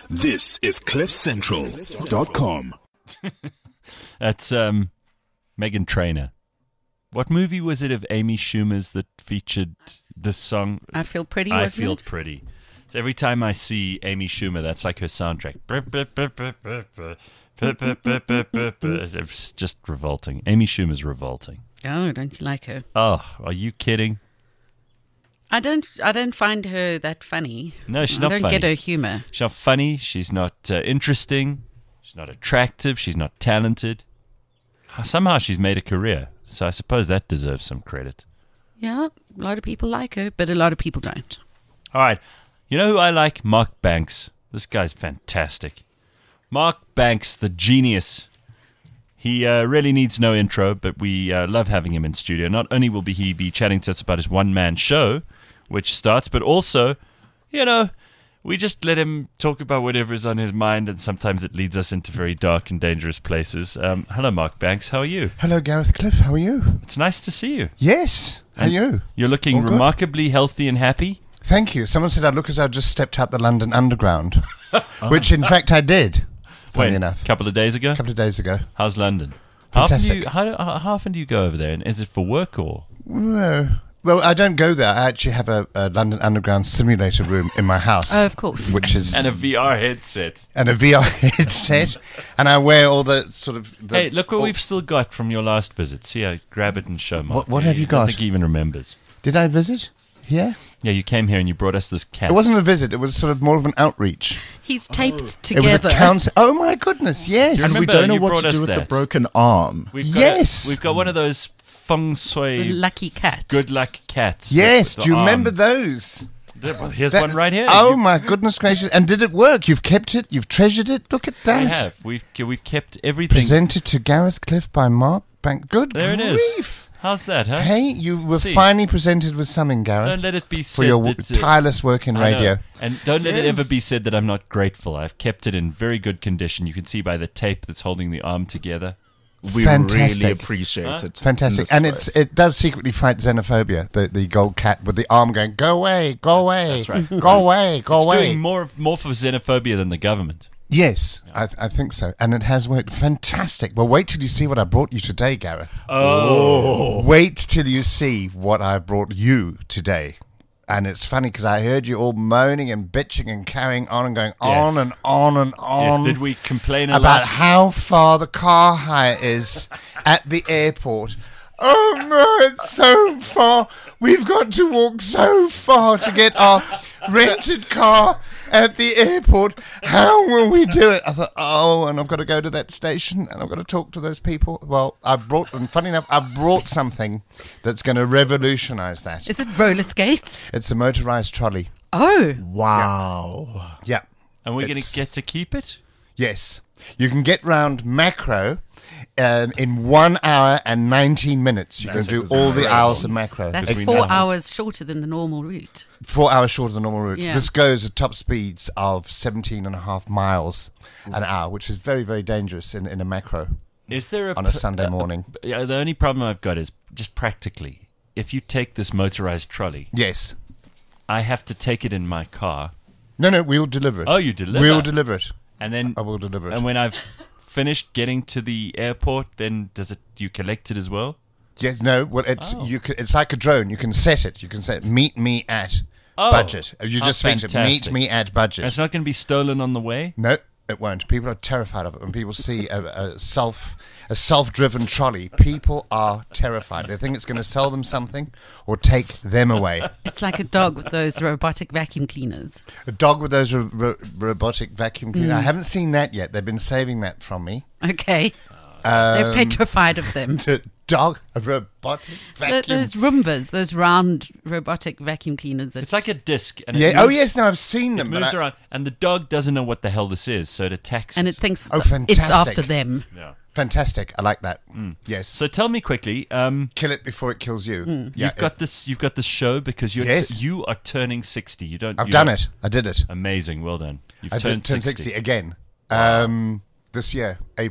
This is CliffCentral.com. That's Meghan Trainor. What movie was it of Amy Schumer's that featured this song? I Feel Pretty, I wasn't Feel it? Pretty. So every time I see Amy Schumer, that's like her soundtrack. It's just revolting. Amy Schumer's revolting. Oh, don't you like her? Oh, are you kidding? I don't find her that funny. No, she's not I don't funny. get her humor. She's not funny. She's not interesting. She's not attractive. She's not talented. Somehow she's made a career. So I suppose that deserves some credit. Yeah, a lot of people like her, but a lot of people don't. All right. You know who I like? Mark Banks. This guy's fantastic. Mark Banks, the genius. He really needs no intro, but we love having him in studio. Not only will he be chatting to us about his one-man show, which starts, but also, you know, we just let him talk about whatever is on his mind, and sometimes it leads us into very dark and dangerous places. Hello, Mark Banks. How are you? Hello, Gareth Cliff. How are you? It's nice to see you. Yes. How are you? You're looking All good? remarkably healthy and happy. Thank you. Someone said I look as though I just stepped out the London Underground, which in fact I did, funny enough. A couple of days ago? A couple of days ago. How's London? Fantastic. How often do you go over there? And is it for work or? Well, I don't go there. I actually have a London Underground simulator room in my house. Oh, of course. Which is... And a VR headset. And a VR headset. And I wear all the sort of... Hey, look what we've still got from your last visit. See, I grab it and show Mark. What have you I got? don't think he even remembers. Did I visit here? Yeah, you came here and you brought us this cat. It wasn't a visit. It was sort of more of an outreach. He's taped It was together. a council. Oh, my goodness, yes. You And we remember don't know you what brought to us do with the that. broken arm. We've got Yes. we've got one of those feng shui The lucky cat. good luck cats. Yes, The do you arm. remember those? Well, here's That one is- right here. Oh my goodness gracious! And did it work? You've kept it. You've treasured it. Look at that. We have. We've kept everything. Presented to Gareth Cliff by Mark Bank. Good There it grief! is. How's that, huh? Hey, you were See. finally presented with something, Gareth, Don't let it be for said your that, tireless work in I know. radio. And don't let it Yes. ever be said that I'm not grateful. I've kept it in very good condition. You can see by the tape that's holding the arm together. We Fantastic. really appreciate it. Fantastic, in and this it does secretly fight xenophobia. The gold cat with the arm going, "Go away, go away, that's right. go away, go It's away." doing more for xenophobia than the government. Yes, I think so, and it has worked fantastic. Well, wait till you see what I brought you today, Gareth. Oh. Wait till you see what I brought you today. And it's funny because I heard you all moaning and bitching and carrying on and going on Yes. and on and on. Yes, did we complain a about lot? how far the car hire is at the airport? Oh no, it's so far. We've got to walk so far to get our rented car at the airport. How will we do it? I thought, and I've got to go to that station and I've got to talk to those people. Well, and funny enough, I brought something that's going to revolutionize that. Is it roller skates? It's a motorized trolley. Oh, Wow. Yeah. And we're going It's- to get to keep it? Yes. You can get round Macro in 1 hour and 19 minutes. You That's can do all the great. aisle of Macro. that's Between 4 numbers. hours shorter than the normal route. 4 hours shorter than the normal route. Yeah. This goes at top speeds of 17.5 miles an hour, which is very, very dangerous in a Macro Is there on a Sunday morning. Yeah, the only problem I've got is just practically, if you take this motorized trolley, Yes. I have to take it in my car, No, we'll deliver it. Oh, you deliver? We'll deliver it. and then I will deliver it. and when I've finished getting to the airport, then you collect it as well? Yes, no, well, it's it's like a drone. You can set it. You can say, meet me at Oh. budget. You Oh, just speak to meet fantastic. me at budget. And it's not going to be stolen on the way? No, it won't. People are terrified of it. When people see a self-driven trolley, people are terrified. They think it's going to sell them something or take them away. It's like a dog with those robotic vacuum cleaners. A dog with those robotic vacuum cleaners. I haven't seen that yet. They've been saving that from me. Okay. They're petrified of them. A robotic vacuum. Those Roombas, those round robotic vacuum cleaners. It's like a disc. And it Yeah. moves, Oh yes. No, I've seen It them. but moves I- around, and the dog doesn't know what the hell this is, so it attacks and it. it thinks Oh, it's fantastic. after them. Yeah. Fantastic. I like that. Yes. So tell me quickly, Kill it before it kills you. you've got this show because Yes. you are turning 60. I've done it. I did it. Amazing, well done. You've I turned turned 60. 60 again. This year, April.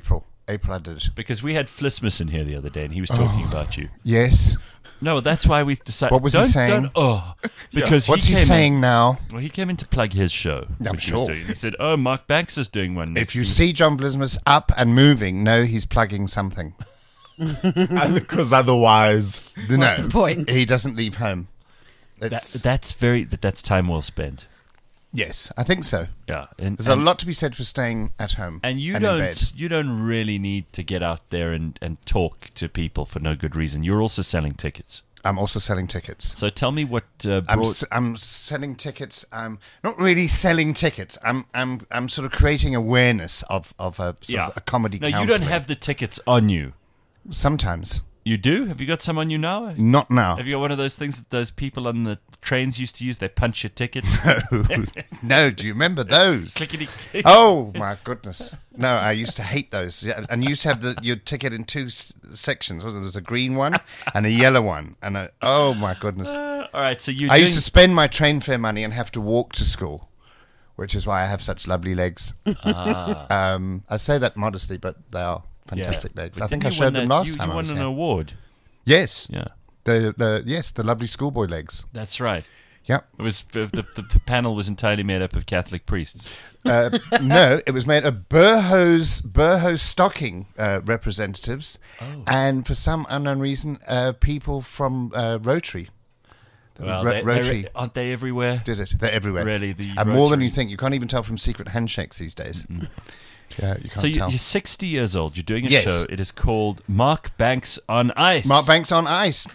April I did. Because we had Flismus in here the other day, and he was talking about you. Yes. No, that's why we decided. What was he saying? Because What's he came saying now? Well, he came in to plug his show. I'm which he was sure. doing. He said, "Oh, Mark Banks is doing one next If you week." see John Blismus up and moving, know he's plugging something. Because otherwise, What's the point? He doesn't leave home. It's, that's time well spent. yes, I think so. Yeah, and There's a lot to be said for staying at home. And you in bed. don't really need to get out there and talk to people for no good reason. You're also selling tickets. I'm also selling tickets. So tell me what I'm selling tickets. I'm not really selling tickets. I'm sort of creating awareness of a sort of a comedy. No, you counselling. don't have the tickets on you. Sometimes, You do? Have you got some on you now? not now. Have you got one of those things that those people on the trains used to use? They punch your ticket. No, do you remember those? Clickety click. Oh my goodness! No, I used to hate those. Yeah, and you used to have your ticket in two sections, wasn't it? There was a green one and a yellow one, and oh my goodness! All right, so I used to spend my train fare money and have to walk to school, which is why I have such lovely legs. I say that modestly, but they are fantastic legs. I think I showed them last time. You I won was an here. award. Yes, Yeah, the lovely schoolboy legs. that's right. Yep. It was the panel was entirely made up of Catholic priests. No, it was made of Burho's stocking representatives, and for some unknown reason, people from Rotary. Well, Rotary aren't they everywhere? did it. They're everywhere. Really, the and more than Rotary. you think. You can't even tell from secret handshakes these days. Yeah, you can't So tell. you're 60 years old. You're doing a Yes. show. It is called Mark Banks on Ice. Mark Banks on Ice.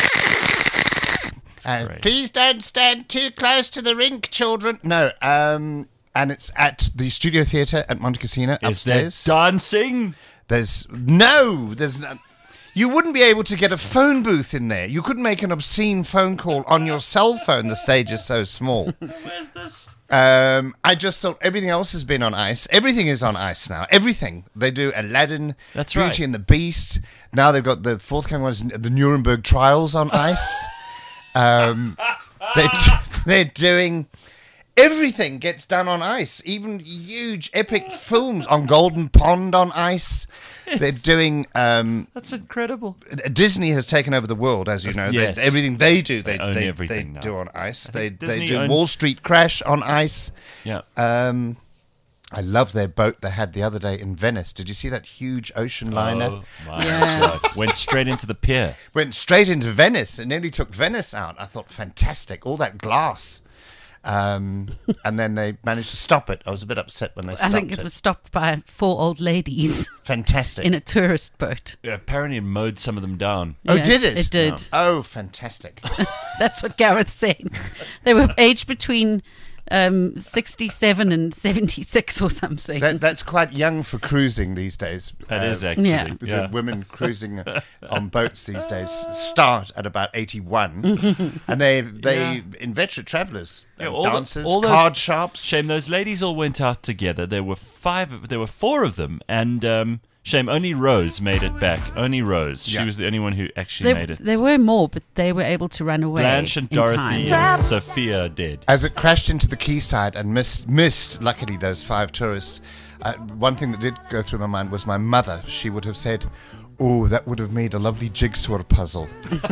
great. Please don't stand too close to the rink, children. No, and it's at the Studio Theatre at Monte Cassino Is there upstairs. dancing? There's no. You wouldn't be able to get a phone booth in there. You couldn't make an obscene phone call on your cell phone. The stage is so small. Where's this? I just thought everything else has been on ice. Everything is on ice now. Everything. They do Aladdin, That's Beauty right. and the Beast. Now they've got the forthcoming ones, the Nuremberg Trials on ice. They're doing... Everything gets done on ice. Even huge epic films on Golden Pond on ice. They're doing... That's incredible. Disney has taken over the world, as you know. Yes. Everything they do, They own everything now. do on ice. They Disney do own- Wall Street Crash on ice. Yeah. I love their boat they had the other day in Venice. Did you see that huge ocean liner? Oh my Yeah. God. Went straight into the pier. Went straight into Venice and nearly took Venice out. I thought, fantastic. All that glass. And then they managed to stop it. I was a bit upset when they I stopped think it was stopped by 4 old ladies Fantastic. in a tourist boat. Yeah, apparently it mowed some of them down. Oh, Yeah, did it? It did. Oh, fantastic. That's what Gareth said. They were aged between 67 and 76 or something. That's quite young for cruising these days. That is actually. yeah. Yeah. The women cruising on boats these days start at about 81, and they inveterate travellers, Yeah, all dancers, all those- card sharps. Shame those ladies all went out together. There were 4 of them, and shame only Rose made it back. Only Rose. She Yeah. was the only one who actually made it. There were more, but they were able to run away. Blanche and in Dorothy time. and Sophia did. As it crashed into the quayside and missed luckily those 5 tourists, one thing that did go through my mind was my mother. She would have said, "Oh, that would have made a lovely jigsaw puzzle."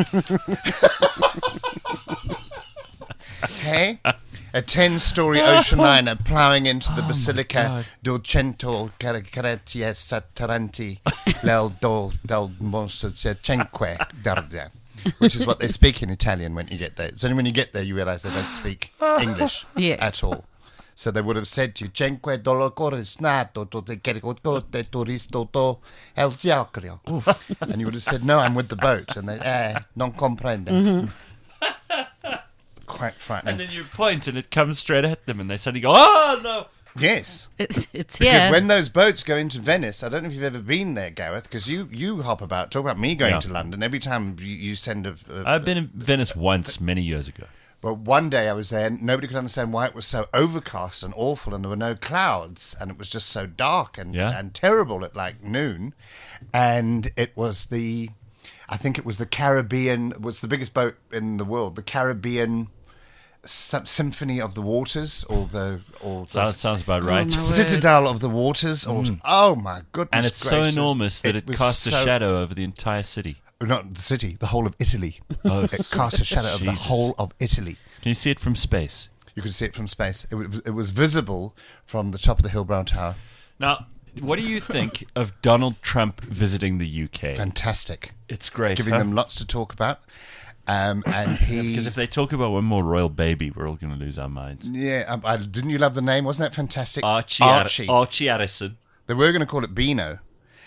Hey? A 10-story ocean liner ploughing into the Basilica del Cento Caratia Sataranti del Montecinque Darda, which is what they speak in Italian when you get there. It's only when you get there you realise they don't speak English Yes. at all. So they would have said to you, "Cinque dolore snato, tote caricotote, turisto to el giacrio." And you would have said, "No, I'm with the boat." And they, non comprende. Quite frightening. And then you point and it comes straight at them and they suddenly go, "Oh, no!" Yes. It's Because here. when those boats go into Venice, I don't know if you've ever been there, Gareth, because you hop about. Talk about me going Yeah. to London. Every time you send I've been in Venice once many years ago. But one day I was there and nobody could understand why it was so overcast and awful and there were no clouds and it was just so dark and terrible at like noon. And it was I think it was the Caribbean, was the biggest boat in the world, the Caribbean Symphony of the Waters, or the Sounds about right. my word. Citadel of the Waters, or oh my goodness! And it's so gracious. enormous that it was casts a so- shadow over the entire city. Not the city, the whole of Italy. Oh, It cast a shadow over the Jesus. whole of Italy. Can you see it from space? You could see it from space. It was visible from the top of the Hillbrow Tower. Now, what do you think of Donald Trump visiting the UK? Fantastic. It's great. Giving them lots to talk about. And he... Because if they talk about one more royal baby, we're all going to lose our minds. Yeah, didn't you love the name? Wasn't that fantastic? Archie Addison. They were going to call it Beano.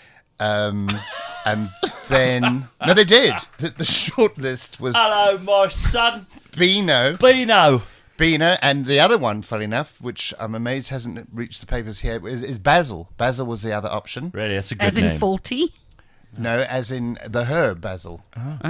And then... No, they did. The short list was Hello, my son. Beano. Beano. Beano. And the other one, funny enough, which I'm amazed hasn't reached the papers here, is Basil. Basil was the other option. Really, that's a good As in name. faulty? No, as in the herb Basil.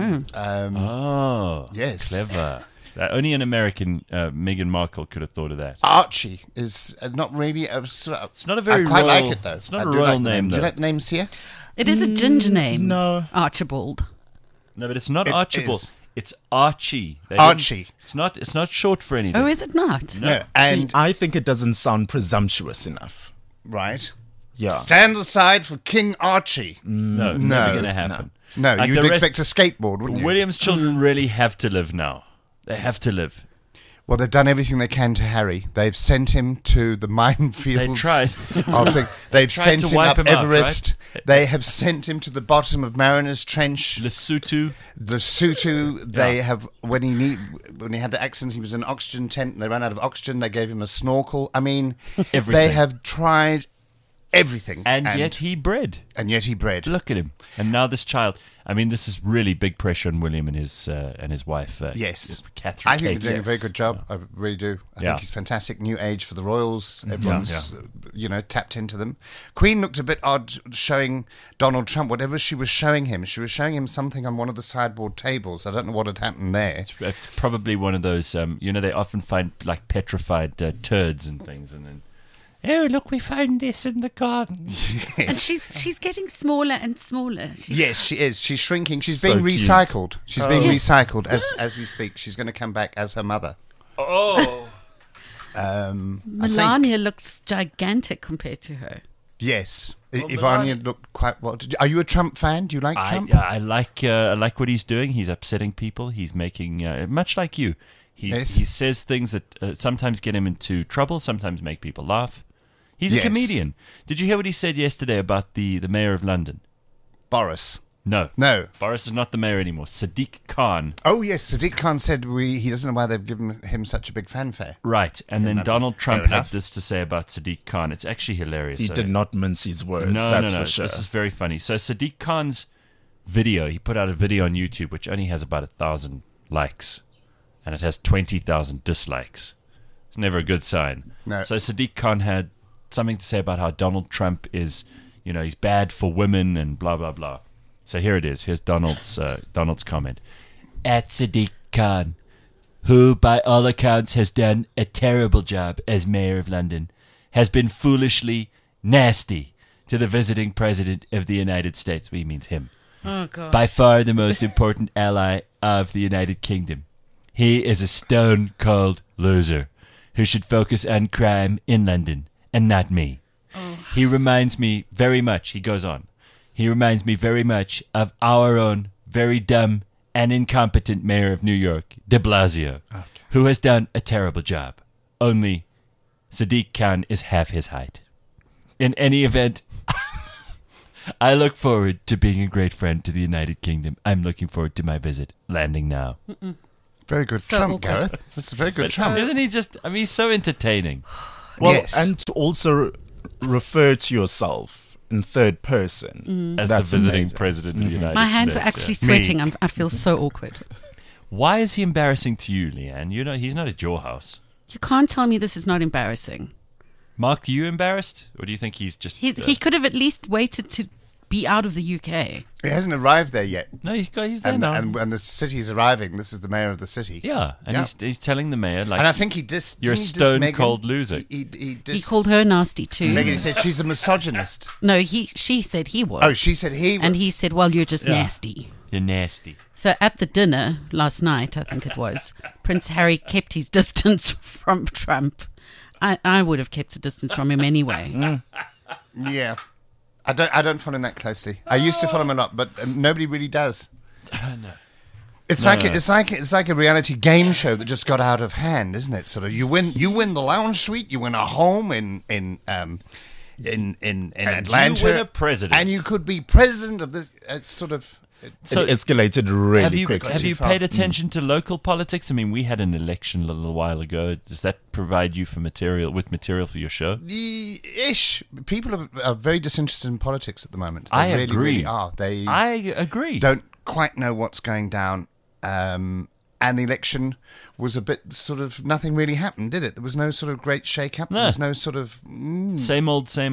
Oh, Yes. clever. Only an American, Meghan Markle, could have thought of that. Archie is not really... it's not a very I quite royal- like it, though. it's not I a do royal like the name, Do you though. like the name, Sia? It is a ginger name. no. Archibald. No, but it's not It Archibald. is. It's Archie. They Archie. didn't- It's not short for anything. Oh, is it not? No. And... See, I think it doesn't sound presumptuous enough. right. Yeah. Stand aside for King Archie. No, No, never going to happen. No, Like you'd the rest- expect a skateboard, wouldn't you? William's children really have to live now. They have to live. Well, they've done everything they can to Harry. They've sent him to the minefields. They tried. They've tried sent to him wipe up him out, Everest. right? They have sent him to the bottom of Mariner's Trench. Lesotho. Lesotho. They have when he had the accident, he was in an oxygen tent. And they ran out of oxygen. They gave him a snorkel. I mean, Everything. they have tried everything, And yet he bred. he bred. Look at him. And now this child. I mean, this is really big pressure on William and his wife. Yes, Catherine. I think Kate. they're doing a very good job. I really do. I Yeah. think he's fantastic. New age for the royals. Everyone's, tapped into them. Queen looked a bit odd showing Donald Trump. Whatever she was showing him something on one of the sideboard tables. I don't know what had happened there. It's probably one of those. They often find like petrified turds and things, and then. Oh, look, we found this in the garden. And she's getting smaller and smaller. Yes, she is. She's shrinking. She's So being cute. recycled. She's being recycled as we speak. She's going to come back as her mother. Oh. Melania looks gigantic compared to her. Yes. Ivania Melania- looked quite well. Are you a Trump fan? Do you like Trump? I like what he's doing. He's upsetting people. He's making much like you. Yes. He says things that sometimes get him into trouble, sometimes make people laugh. He's Yes. a comedian. Did you hear what he said yesterday about the mayor of London? Boris. No. No. Boris is not the mayor anymore. Sadiq Khan. Oh, yes. Sadiq Khan said he doesn't know why they've given him such a big fanfare. Right. And then no, Donald Trump fair had enough. this to say about Sadiq Khan. It's actually hilarious. He So- did not mince his words, No, that's no. for sure. This is very funny. So Sadiq Khan's video, he put out a video on YouTube which only has about 1,000 likes, and it has 20,000 dislikes. It's never a good sign. No. So Sadiq Khan had something to say about how Donald Trump is, he's bad for women and blah blah blah. So here it is. Here's Donald's comment. At Sadiq Khan, who by all accounts has done a terrible job as mayor of London, has been foolishly nasty to the visiting president of the United States. He means him. Oh, God. By far the most important ally of the United Kingdom. He is a stone-cold loser who should focus on crime in London and not me. He reminds me very much, he goes on, he reminds me very much of our own very dumb and incompetent mayor of New York, de Blasio, who has done a terrible job. Only Sadiq Khan is half his height. In any event, I look forward to being a great friend to the United Kingdom. I'm looking forward to my visit. Landing now. Very good So Trump, awkward. Gareth. That's a very good Trump. Isn't he just, he's so entertaining. Well, Yes. and to also refer to yourself in third person. As That's the visiting amazing. president of the United My hands States. are actually yeah. sweating. I feel so awkward. Why is he embarrassing to you, Leanne? He's not at your house. You can't tell me this is not embarrassing. Mark, are you embarrassed? Or do you think he's just... He could have at least waited to be out of the UK. He hasn't arrived there yet. No, he's there And, now. and the city's arriving. This is the mayor of the city. yeah, and Yeah. He's telling the mayor, like... And I think he You're a didn't he diss Meghan? stone-cold loser. He He dissed called her nasty too. Meghan. He said she's a misogynist. No, she said he was. Oh, she said he was. And he said, well, you're just Yeah. nasty. You're nasty. So at the dinner last night, I think it was, Prince Harry kept his distance from Trump. I would have kept a distance from him anyway. Yeah. I don't follow him that closely. I used to follow him a lot, but nobody really does. No. It's like a reality game show that just got out of hand, isn't it? Sort of, you win the lounge suite, you win a home in Atlanta, you win a president, and you could be president of this. It's sort of. So it escalated really quickly. Have you paid attention to local politics? I mean, we had an election a little while ago. Does that provide you with material for your show? Ish. People are very disinterested in politics at the moment. They I really, agree. Really are. I agree. Don't quite know what's going down. And the election was a bit sort of, nothing really happened, did it? There was no sort of great shake-up. No. There was no sort of... Same old. Same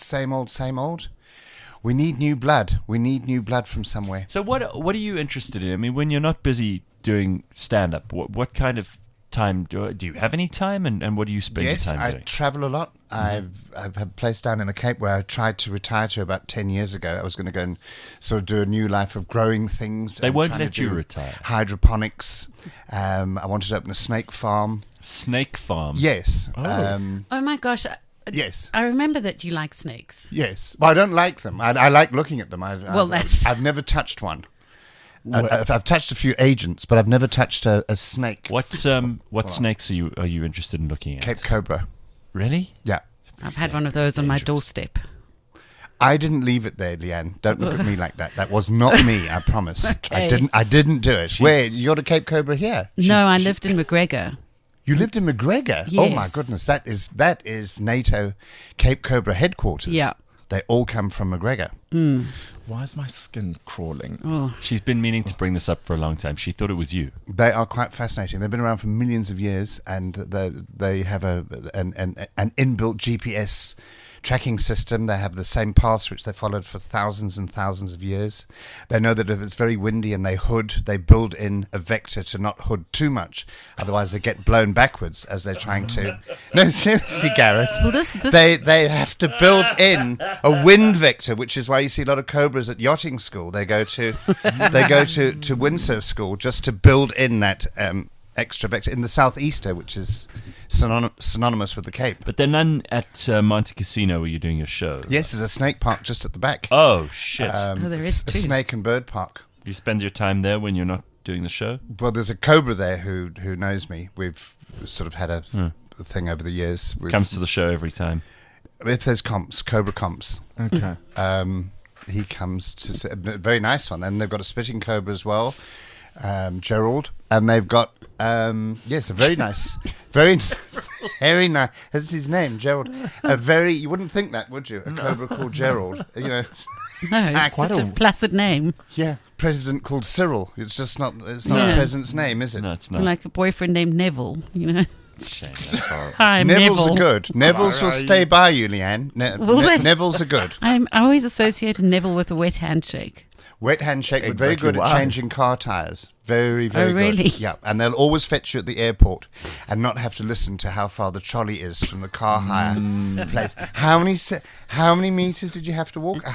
old. We need new blood. We need new blood from somewhere. So what are you interested in? I mean, when you're not busy doing stand-up, what kind of time do you have any time, and what do you spend your time doing? I travel a lot. I've had a place down in the Cape where I tried to retire to about 10 years ago. I was going to go and sort of do a new life of growing things. They and won't trying let to you do retire. Hydroponics. I wanted to open a snake farm. Snake farm. Yes. Oh my gosh. Yes. I remember that you like snakes. Yes. Well, I don't like them. I like looking at them. That's... I've never touched one. I've touched a few agents, but I've never touched a snake. What snakes are you interested in looking at? Cape Cobra. Really? Yeah. I've had one of those on my doorstep. I didn't leave it there, Leanne. Don't look at me like that. That was not me, I promise. Okay. I didn't do it. Where? You're the Cape Cobra here? No, I lived in McGregor. You lived in McGregor? Yes. Oh my goodness, that is NATO Cape Cobra headquarters. Yeah. They all come from McGregor. Why is my skin crawling? Oh. She's been meaning to bring this up for a long time. She thought it was you. They are quite fascinating. They've been around for millions of years, and they have an inbuilt GPS tracking system. They have the same paths which they followed for thousands and thousands of years. They know that if it's very windy and they hood, they build in a vector to not hood too much. Otherwise, they get blown backwards as they're trying to. No, seriously, Gareth. Well, this... They have to build in a wind vector, which is why you see a lot of cobras at yachting school. They go to windsurf school just to build in that extra vector in the southeaster, which is synonymous with the Cape. But there are none at Monte Casino where you're doing your show. Yes, there's a snake park just at the back. Oh, shit. there is a too. snake and bird park. You spend your time there when you're not doing the show? Well, there's a cobra there who knows me. We've sort of had a thing over the years. Comes to the show every time. If there's comps, cobra comps. Okay. He comes to a very nice one. And they've got a spitting cobra as well, Gerald. And they've got, a very nice, very nice. That's his name, Gerald. You wouldn't think that, would you? A cobra called Gerald. You know. No, it's such a placid name. Yeah, president called Cyril. It's just not. It's not a president's name, is it? No, it's not. Like a boyfriend named Neville, you know. Shame, that's horrible. Hi, I'm Neville's Neville. are good. Neville's will stay by you, Leanne. Neville's are good. I always associated Neville with a wet handshake. Wet handshake, but very Exactly good at why. changing car tires. Very, very good. really? Yeah, and they'll always fetch you at the airport and not have to listen to how far the trolley is from the car hire place. How many meters did you have to walk?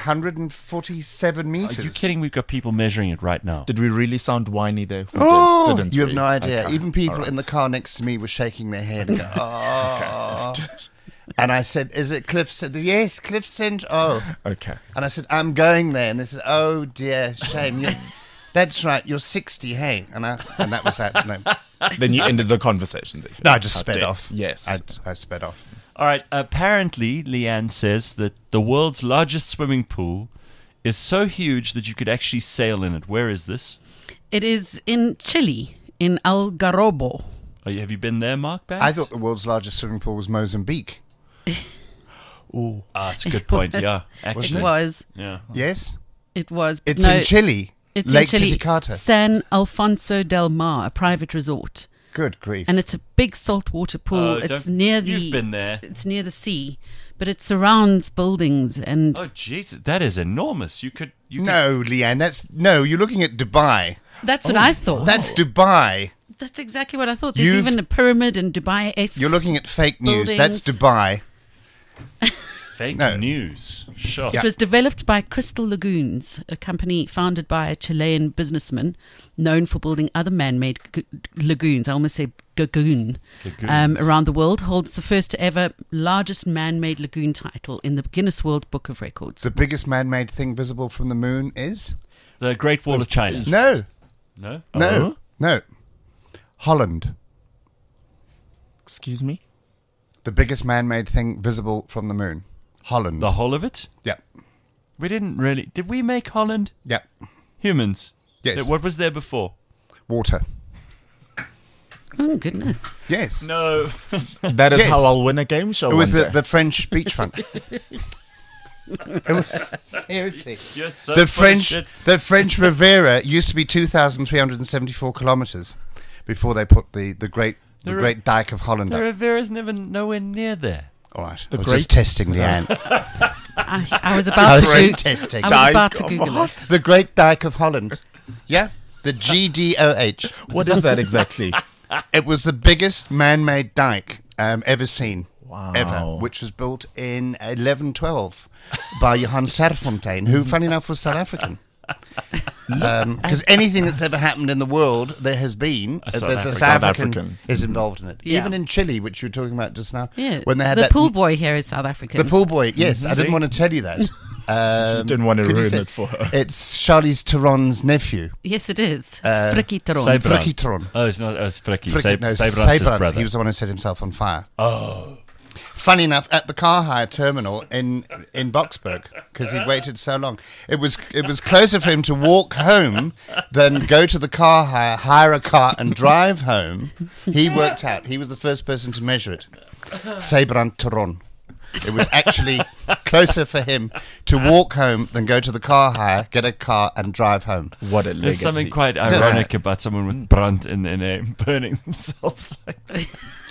147 meters. Are you kidding? We've got people measuring it right now. Did we really sound whiny there? We didn't You have we? no idea. Okay. Even people All right. in the car next to me were shaking their head and go, oh. And I said, is it Cliff Centre? Yes, Cliff Centre. Oh. Okay. And I said, I'm going there. And they said, oh dear, shame. That's right, you're 60, hey. And that was that. No, Then you ended the conversation. There. I just How sped dare- off. Yes. I sped off. All right. Apparently, Leanne says that the world's largest swimming pool is so huge that you could actually sail in it. Where is this? It is in Chile, in Algarrobo. Have you been there, Mark Banks? I thought the world's largest swimming pool was Mozambique. That's a good point. Yeah, actually. It was. Yeah. Yes? It was. It's in Chile. It's Lake in Chile. Titicaca. San Alfonso del Mar, a private resort. Good grief. And it's a big saltwater pool. It's near the. You've been there. It's near the sea, but it surrounds buildings and. Oh, Jesus, that is enormous. You could. No, Leanne, you're looking at Dubai. That's what I thought. That's Dubai. That's exactly what I thought. There's even a pyramid in Dubai. You're looking at fake news. Buildings. That's Dubai. Fake No. news. Sure. It was developed by Crystal Lagoons, a company founded by a Chilean businessman known for building other man-made lagoons. I almost say lagoon. Lagoons. Around the world. Holds the first ever largest man-made lagoon title in the Guinness World Book of Records. The biggest man-made thing visible from the moon is? The Great Wall of China. No. No? No. No. Holland. Excuse me? The biggest man-made thing visible from the moon. Holland. The whole of it? Yeah. We didn't really. Did we make Holland? Yeah. Humans? Yes. What was there before? Water. Oh, goodness. Yes. No. That is Yes. how I'll win a game show. It was one day. the French beachfront. It was seriously. You're so The full of French, shit. the French Riviera used to be 2,374 kilometers before they put the great Great Dyke of Holland The up. Riviera's never nowhere near there. All right, The I was Great- just testing Leanne. I was I about was to just go- testing. I was about to Dyke of Google it. The Great Dyke of Holland. Yeah, the GDOH. What is that exactly? It was the biggest man-made dike ever seen. Wow. Ever, which was built in 1112 by Johan Serfontein, who, funny enough, was South African. Because anything that's ever happened in the world, there has been South there's a African. South South African African. is involved in it. Yeah. Even in Chile, which you were talking about just now, Yeah. when they had the that pool boy here is South African. the pool boy. Yes, I See? didn't want to tell you that. Didn't want to could you ruin say- it for her. It's Charlize Theron's nephew, Yes, it is. Frikkie Theron. Cyber- Frikkie Theron. Oh, it's not. It's Frikkie. Frikkie- no, Cyberant's his Cyberant. brother. He was the one who set himself on fire. Oh. Funny enough, at the car hire terminal in Boksburg, because he waited so long. It was closer for him to walk home than go to the car hire a car, and drive home. He worked out. He was the first person to measure it. Cyberant Theron. It was actually closer for him to walk home than go to the car hire, get a car, and drive home. What a There's legacy. something quite ironic about someone with Brandt in their name burning themselves like that.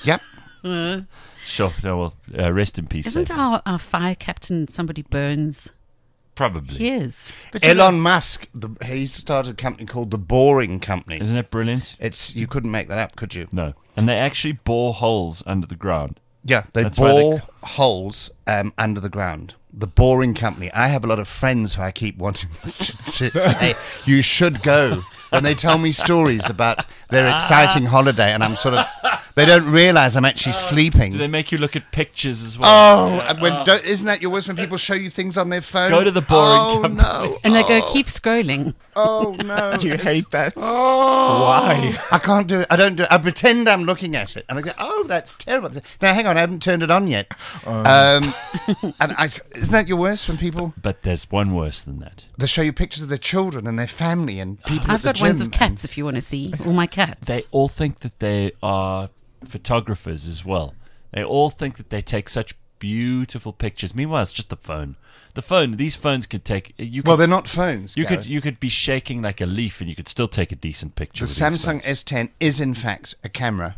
Yep. Sure. No, well, rest in peace. Isn't Cyber. our fire captain somebody Burns? Probably. He is. But you know- Elon Musk, he started a company called The Boring Company. Isn't it brilliant? You couldn't make that up, could you? No. And they actually bore holes under the ground. Yeah, they That's why bore holes under the ground. The Boring Company. I have a lot of friends who I keep wanting to say, you should go. When they tell me stories about their exciting holiday, and I'm sort of, they don't realize I'm actually sleeping. Do they make you look at pictures as well? Oh, and isn't that your worst when people show you things on their phone? Go to the Boring Company. No. And they go, keep scrolling. Oh, no. You hate that? Oh. Why? I can't do it. I don't do it. I pretend I'm looking at it, and I go, "Oh, that's terrible." Now, hang on, I haven't turned it on yet. And isn't that your worst when people But there's one worse than that. they show you pictures of their children and their family and people at I've the got ones gym of cats if you want to see. All my cats. They all think that they are photographers as well. They all think that they take such beautiful pictures. Meanwhile, it's just the phone. The phone. These phones could take. Well, they're not phones. You Gareth. could be shaking like a leaf, and you could still take a decent picture. The with these Samsung phones. S10 is in fact a camera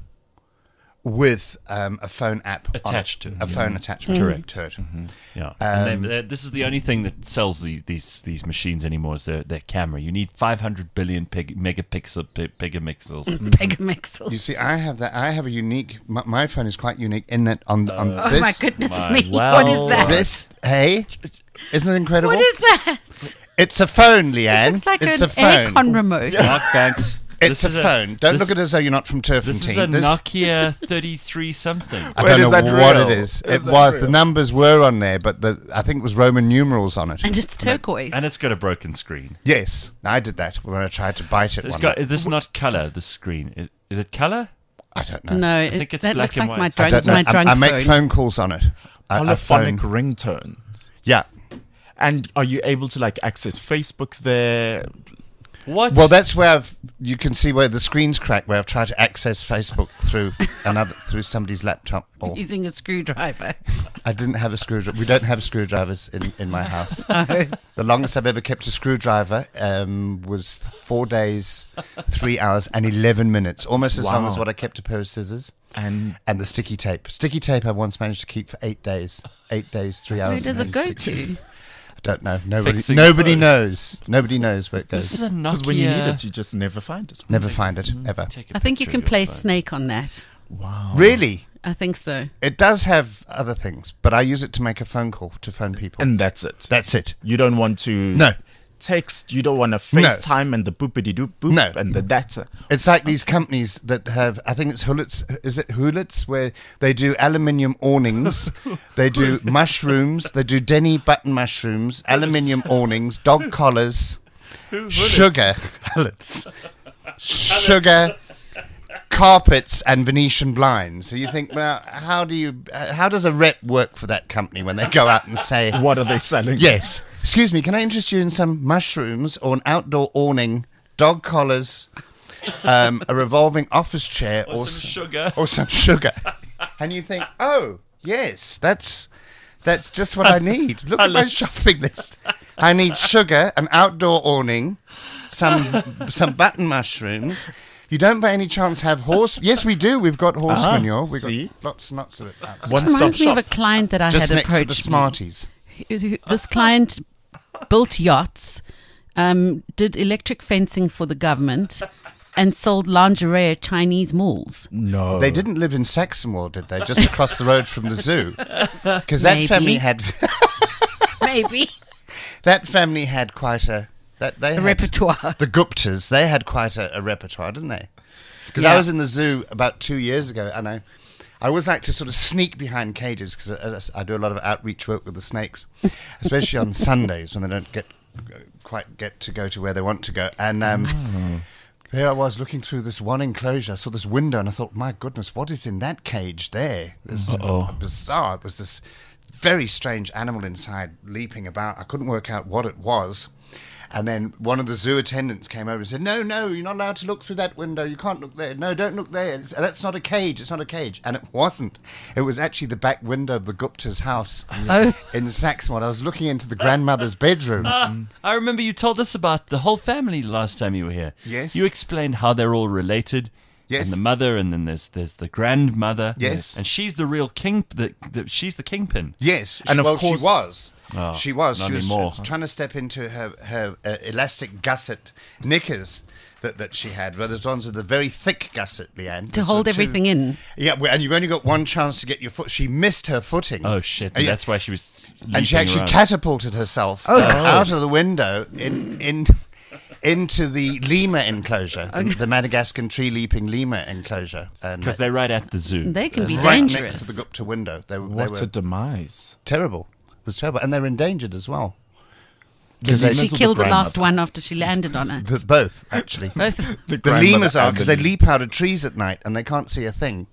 with a phone app on Attached it. to it. A phone attachment. Correct. To it. Yeah, and this is the only thing that sells these machines anymore is their camera. You need 500 billion megapixels. Pegamixels. You see, I have that. I have a unique. My phone is quite unique in that on Oh this. my goodness my- me. Well, what is that? This isn't it incredible? What is that? It's a phone, Leanne. It looks like it's an a phone. aircon remote. Mark Banks. It's a phone. Don't this- look at it as though you're not from Turf This and is Tea. a Nokia 33 something. I Wait, don't is know that what real? it is. Is It that was. real? The numbers were on there, but I think it was Roman numerals on it. And it's turquoise. And it's got a broken screen. Yes, I did that when I tried to bite it. It's one got. night. This is not color. The screen. Is it color? I don't know. no, think it's that black looks and like white. my I drunk, don't know. my drunk I make phone. phone calls on it. A Polyphonic phone. ringtones. Yeah. And are you able to like access Facebook there? What? Well, that's where you can see where the screen's cracked. Where I've tried to access Facebook through somebody's laptop. Or Using a screwdriver. I didn't have a screwdriver. We don't have screwdrivers in my house. Oh. The longest I've ever kept a screwdriver was 4 days, 3 hours, and 11 minutes. Almost as long Wow. as what I kept a pair of scissors. And And the sticky tape. Sticky tape I once managed to keep for 8 days. 8 days, 3 So where hours. does and it go 6 to? I don't know. Nobody Fixing nobody phones. knows. Nobody knows where it This goes. is a Nokia. because when you need it, you just never find it. Never find it, ever. Take a I think you picture can of your play phone. Snake on that. Wow. Really? I think so. It does have other things, but I use it to make a phone call to phone people. And that's it. That's it. You don't want to No. text. You don't want to FaceTime and the boopity doop boop No. and the data. It's like these companies that have, I think it's Hulitz, is it Hulitz, where they do aluminium awnings, they do mushrooms, they do Denny button mushrooms, aluminium awnings, dog collars, sugar, Hulitz, sugar, carpets and Venetian blinds. So you think, well, how does a rep work for that company when they go out and say, What are they selling? yes, excuse me, can I interest you in some mushrooms or an outdoor awning, dog collars, a revolving office chair, Or some sugar. or some sugar? And you think, oh, yes, that's just what I need. Look at my shopping list. I need sugar, an outdoor awning, some button mushrooms. You don't by any chance have horse? Yes, we do. We've got horse manure. We've see? got lots and lots of it. outside. One stop Reminds me of a shop. client that I Just had next to the approached me. Smarties. This client built yachts, did electric fencing for the government, and sold lingerie at Chinese malls. No. They didn't live in Saxonwell, did they? Just across the road from the zoo. Because that Maybe. family had Maybe. quite a they had repertoire. The Guptas, they had quite a repertoire, didn't they? Because Yeah. I was in the zoo about 2 years ago, and I always like to sort of sneak behind cages because I do a lot of outreach work with the snakes, especially on Sundays when they don't quite get to go to where they want to go. And there I was looking through this one enclosure. I saw this window, and I thought, my goodness, what is in that cage there? It was bizarre. It was this very strange animal inside leaping about. I couldn't work out what it was. And then one of the zoo attendants came over and said, no, you're not allowed to look through that window. You can't look there. No, don't look there. That's not a cage. It's not a cage. And it wasn't. It was actually the back window of the Gupta's house in Saxonwell. I was looking into the grandmother's bedroom. I remember you told us about the whole family last time you were here. Yes. You explained how they're all related. Yes. And the mother, and then there's the grandmother. Yes. And she's the real king. She's the kingpin. Yes. And of well, course- she was. Oh, She was. not She was anymore. trying to step into her elastic gusset knickers that she had. Well, there's ones with a very thick gusset, Leanne. To hold everything in. Yeah, and you've only got one chance to get your foot. She missed her footing. Oh, shit. And that's why she was And she leaping actually around. catapulted herself out of the window into the lemur enclosure, the Madagascan tree-leaping lemur enclosure. Because they're right at the zoo. They can be right dangerous. next to the Gupta window. They What were a demise. terrible. It was terrible. And they're endangered as well. The She lemurs or killed the grandmother? last one after she landed on it. Both, actually. Both. The grandmother lemurs are, and because the- they leap out of trees at night and they can't see a thing.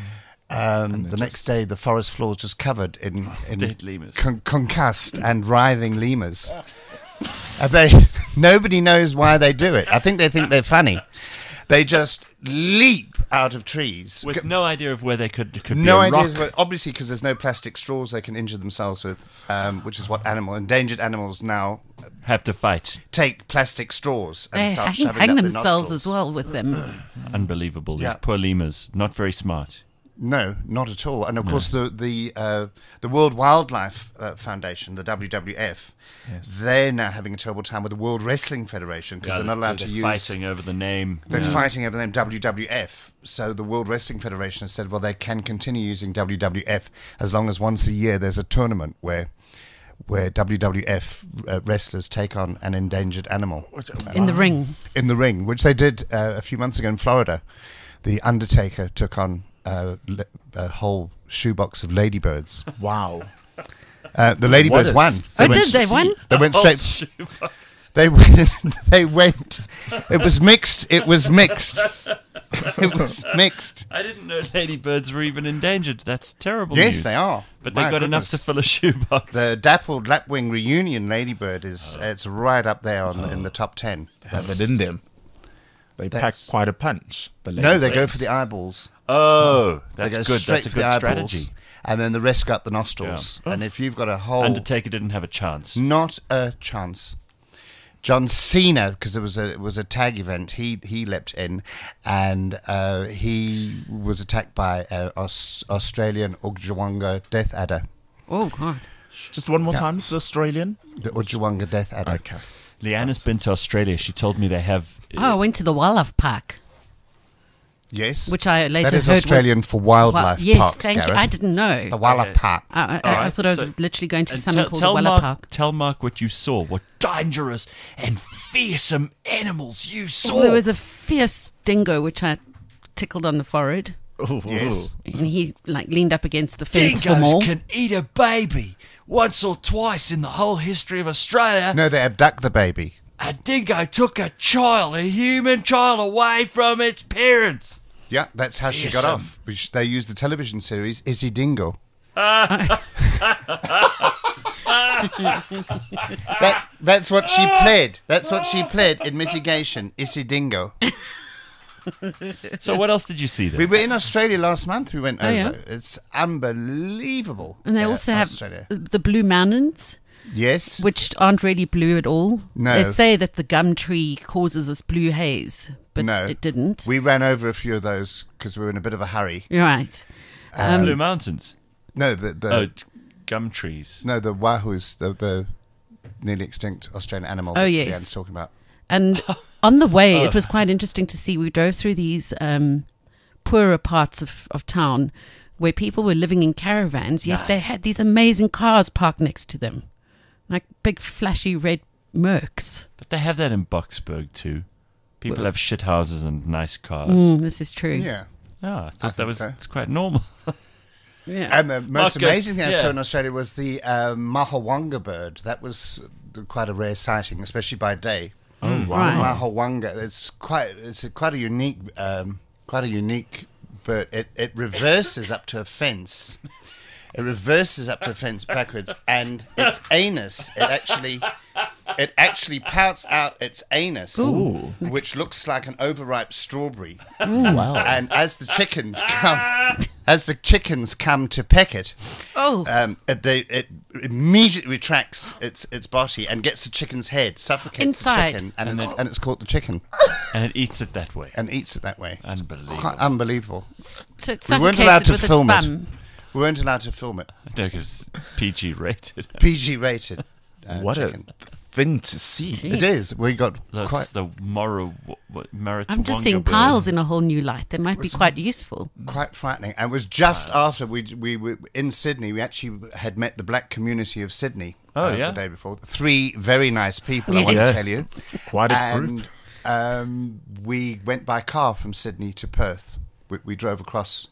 The next day, the forest floor is just covered in Dead lemurs. concussed and writhing lemurs. And nobody knows why they do it. I think they think they're funny. They just leap out of trees. With no idea of where they could be No a rock. ideas, but obviously because there's no plastic straws they can injure themselves with, which is what endangered animals now Have to fight. take plastic straws and They start hang, shoving hang up their themselves nostrils. as well with them. Unbelievable. These Yeah. poor lemurs. Not very smart. No, not at all. And of course, the World Wildlife Foundation, the WWF, they're now having a terrible time with the World Wrestling Federation because they're not allowed to they're use. fighting over the name. They're fighting over the name WWF. So the World Wrestling Federation has said, well, they can continue using WWF as long as once a year there's a tournament where WWF wrestlers take on an endangered animal In the ring. in the ring, which they did a few months ago in Florida. The Undertaker took on a whole shoebox of ladybirds. Wow. The ladybirds What won. a They won? They went Oh, straight. They went. They went. It was mixed. It was mixed. It was mixed. I didn't know ladybirds were even endangered. That's terrible Yes, news. they are. But they My got enough to goodness. fill a shoebox. The dappled lapwing reunion ladybird is it's right up there in the top 10. Have it in them. They pack That's- quite a punch. The No, they go ladybirds. for the eyeballs. oh, They that's go good. straight That's a for the good eyeballs, strategy. and then the rest go up the nostrils. And if you've got a whole, Undertaker didn't have a chance. not a chance. John Cena, because it was a tag event, he leapt in, and he was attacked by an Australian Ujjawanga death adder. Oh, God. Just one more time. It's the Australian. The Ujjawanga death adder. Okay. Leanna's been to Australia. She told me they have. Oh, I went to the wildlife park. Yes. which I later that is heard Australian for wildlife yes, park. thank you. Gareth. I didn't know. The Walla Park. I right, thought I was so- literally going to And something called the Walla Park. Tell Mark what you saw. What dangerous and fearsome animals you saw. Well, there was a fierce dingo which I tickled on the forehead, Yes. and he leaned up against the fence for Dingoes more. can eat a baby. Once or twice in the whole history of Australia, No, they abduct the baby. a dingo took a human child, away from its parents. Yeah, that's how she got Fearsome. off. Which they used the television series Izzy Dingo. That's what she pled. That's what she pled in mitigation. Izzy Dingo. So what else did you see there? We were in Australia last month. We went over. yeah. It's unbelievable. And they also have Australia. the Blue Mountains, Yes. which aren't really blue at all. No. They say that the gum tree causes this blue haze, but No. it didn't. We ran over a few of those because we were in a bit of a hurry. You're right. Blue Mountains. No, the Oh, gum trees. no, the wahoos, the nearly extinct Australian animal. Oh, that yes. Leanne's talking about. And on the way, it was quite interesting to see. We drove through these poorer parts of town where people were living in caravans, yet they had these amazing cars parked next to them, like big flashy red Mercs. But they have that in Boxburg too. People have shit houses and nice cars. This is true. Yeah. Oh, I thought that think was so. it's quite normal. Yeah. And the most Marcus, amazing thing I saw yeah. in Australia was the Mahawanga bird. That was quite a rare sighting, especially by day. Oh, wow. Right. Mahawanga. It's quite a unique bird. It reverses up to a fence. It reverses up to a fence backwards, and its anus. It actually pouts out its anus, which looks like an overripe strawberry. Wow. And as the chickens come to peck it, Oh, it immediately retracts its body and gets the chicken's head, suffocates Inside. the chicken, and it's caught the chicken And it eats it that way. and eats it that way. Unbelievable. Quite unbelievable. so it We weren't allowed suffocates to with its film it. bum. We weren't allowed to film it. No, because PG rated. PG rated. What chicken. a thing to see. It is. We got That's quite the Maritawanga I'm just seeing bird. piles in a whole new light. They might be quite useful. frightening. And it was just after we were in Sydney. We actually had met the black community of Sydney. Oh, yeah? The day before. 3 very nice people. I want to Yes. tell you. Quite a group. And we went by car from Sydney to Perth. We drove across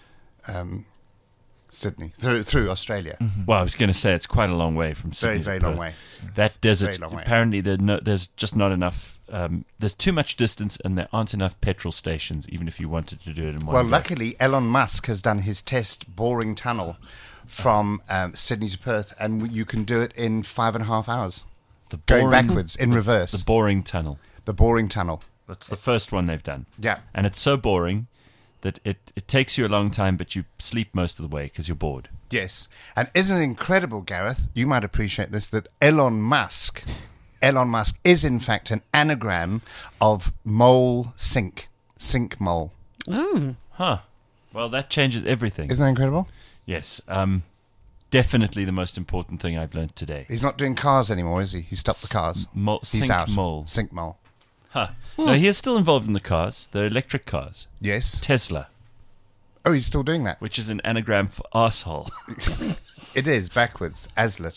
Sydney through Australia. Well, I was going to say it's quite a long way from Sydney. Very, to very long Perth. way. That desert, Very long way. apparently there's just not enough, there's too much distance and there aren't enough petrol stations, even if you wanted to do it in one Well, go. luckily, Elon Musk has done his test boring tunnel from Sydney to Perth, and you can do it in 5.5 hours. The Going boring- backwards, in reverse. The boring tunnel. The boring tunnel. That's the first one they've done. Yeah. And it's so boring that it takes you a long time, but you sleep most of the way because you're bored. Yes. And isn't it incredible, Gareth? You might appreciate this, that Elon Musk is in fact an anagram of mole sink. Sink mole. Oh, Huh. Well, that changes everything. Isn't that incredible? Yes. Definitely the most important thing I've learned today. He's not doing cars anymore, is he? He stopped the cars. He's Sink out. mole. Sink mole. Huh. No, he is still involved in the cars, the electric cars. Yes. Tesla, Oh, he's still doing that. which is an anagram for arsehole. It is backwards. Aslet.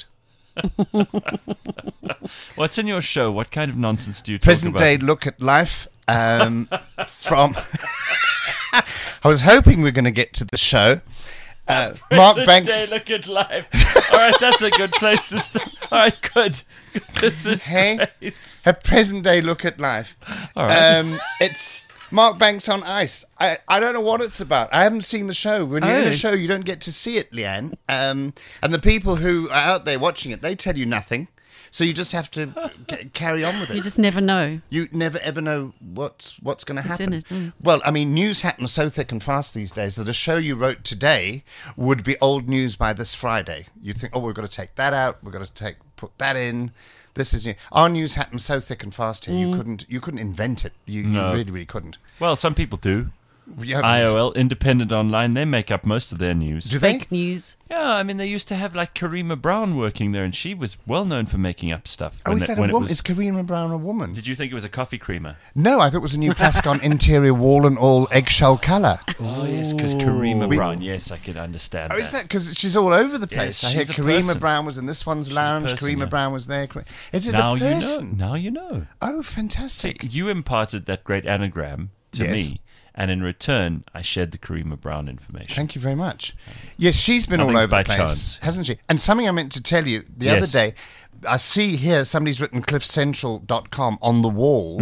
What's in your show? What kind of nonsense do you talk Present about? day look at life from. I was hoping we are going to get to the show. Mark Present Banks. day look at life. All right, that's a good place to start. All right, good. This is Hey, great. a present day look at life. All right. It's Mark Banks on Ice. I don't know what it's about. I haven't seen the show. When you're in Oh. a show, you don't get to see it, Leanne. And the people who are out there watching it, they tell you nothing. So you just have to carry on with it. you just never know. You never ever know what's going to happen. in it, mm. Well, I mean, news happens so thick and fast these days that a show you wrote today would be old news by this Friday. You'd think, oh, we've got to take that out. We've got to put that in. This is new. Our news happens so thick and fast here. You couldn't invent it. You No. really, really couldn't. Well, some people do. Yeah. IOL, Independent Online, they make up most of their news. Do they? Fake news. Yeah, I mean, they used to have like Karima Brown working there, and she was well known for making up stuff. Oh, when is that a when it woman? was- Is Karima Brown a woman? Did you think it was a coffee creamer? No, I thought it was a new Plascon interior wall and all eggshell colour. Oh, yes, because Karima Brown. Yes, I can understand Oh, that. is that because she's all over the place? Yes, I heard she's a Karima person. Brown was in this one's lounge. person, Karima yeah. Brown was there. Is it Now a you know. person? Now you know. Oh, fantastic. You imparted that great anagram to Yes. me, and in return, I shared the Karima Brown information. Thank you very much. Yes, she's been all Nothing's over by the place, chance. hasn't she? And something I meant to tell you the Yes. other day, I see here somebody's written cliffcentral.com on the wall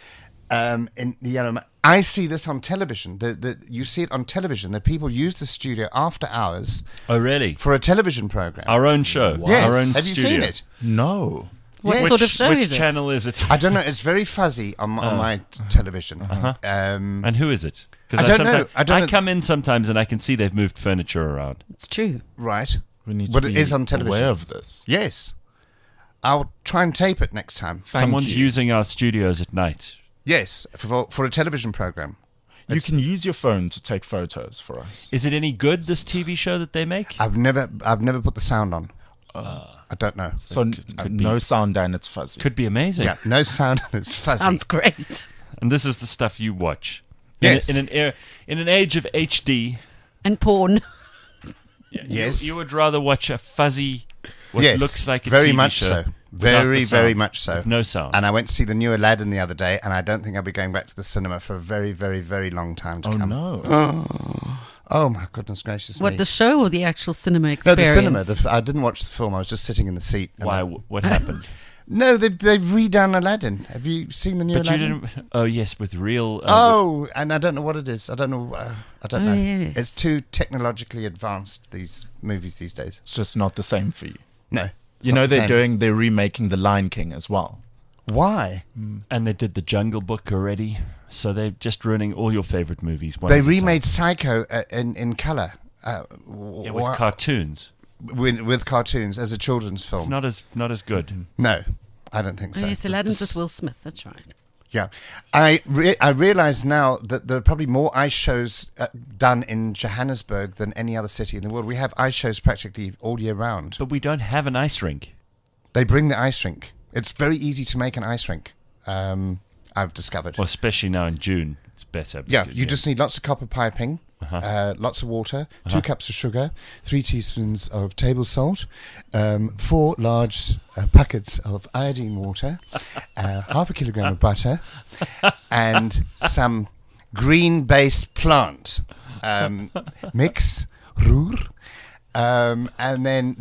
in the yellow. I see this on television. You see it on television. The people use the studio after hours Oh, really? for a television program. Our own show. Yes. Our own Have you studio. seen it? No. What Yes. sort of show Which is it? channel is it? I don't know. It's very fuzzy on my television. And who is it? I don't know. I don't know. come in sometimes and I can see they've moved furniture around. It's true. Right. We need to But be it is on television. aware of this. Yes. I'll try and tape it next time. Someone's you. using our studios at night. Yes, for a television program. You can use your phone to take photos for us. Is it any good, this TV show that they make? I've never put the sound on. I don't know. So could be. no sound and it's fuzzy. Could be amazing. Yeah, no sound. It's fuzzy. Sounds great. And this is the stuff you watch. Yes. In an age of HD, And porn. Yes. you would rather watch a fuzzy, what Yes, looks like a very TV much show so. without Very, the very sound, much so. with no sound. And I went to see the new Aladdin the other day, and I don't think I'll be going back to the cinema for a very, very, very long time to Oh come. no. Oh my goodness gracious What, me. the show or the actual cinema No, experience? the cinema. I didn't watch the film. I was just sitting in the seat. and Why? I- What happened? No, they've redone Aladdin. Have you seen the new But you Aladdin? didn't. Oh yes, with real. Oh, and I don't know what it is. I don't know. I don't Oh, know. yes. It's too technologically advanced, these movies these days. It's just not the same for you. No. it's You not know the same. they're remaking The Lion King as well. Why? And they did the Jungle Book already, so they're just ruining all your favorite movies. One They at a time. remade Psycho in color. Yeah, with cartoons. with cartoons as a children's film. It's not as good. No, I don't think so. Oh, yes, Aladdin's with Will Smith. That's right. Yeah, I realize now that there are probably more ice shows done in Johannesburg than any other city in the world. We have ice shows practically all year round. But we don't have an ice rink. They bring the ice rink. It's very easy to make an ice rink. I've discovered. Well, especially now in June, it's better. Yeah, because, you just need lots of copper piping, lots of water, 2 cups of sugar, 3 teaspoons of table salt, 4 large packets of iodine water, half a kilogram of butter, and some green-based plant mix, roer, and then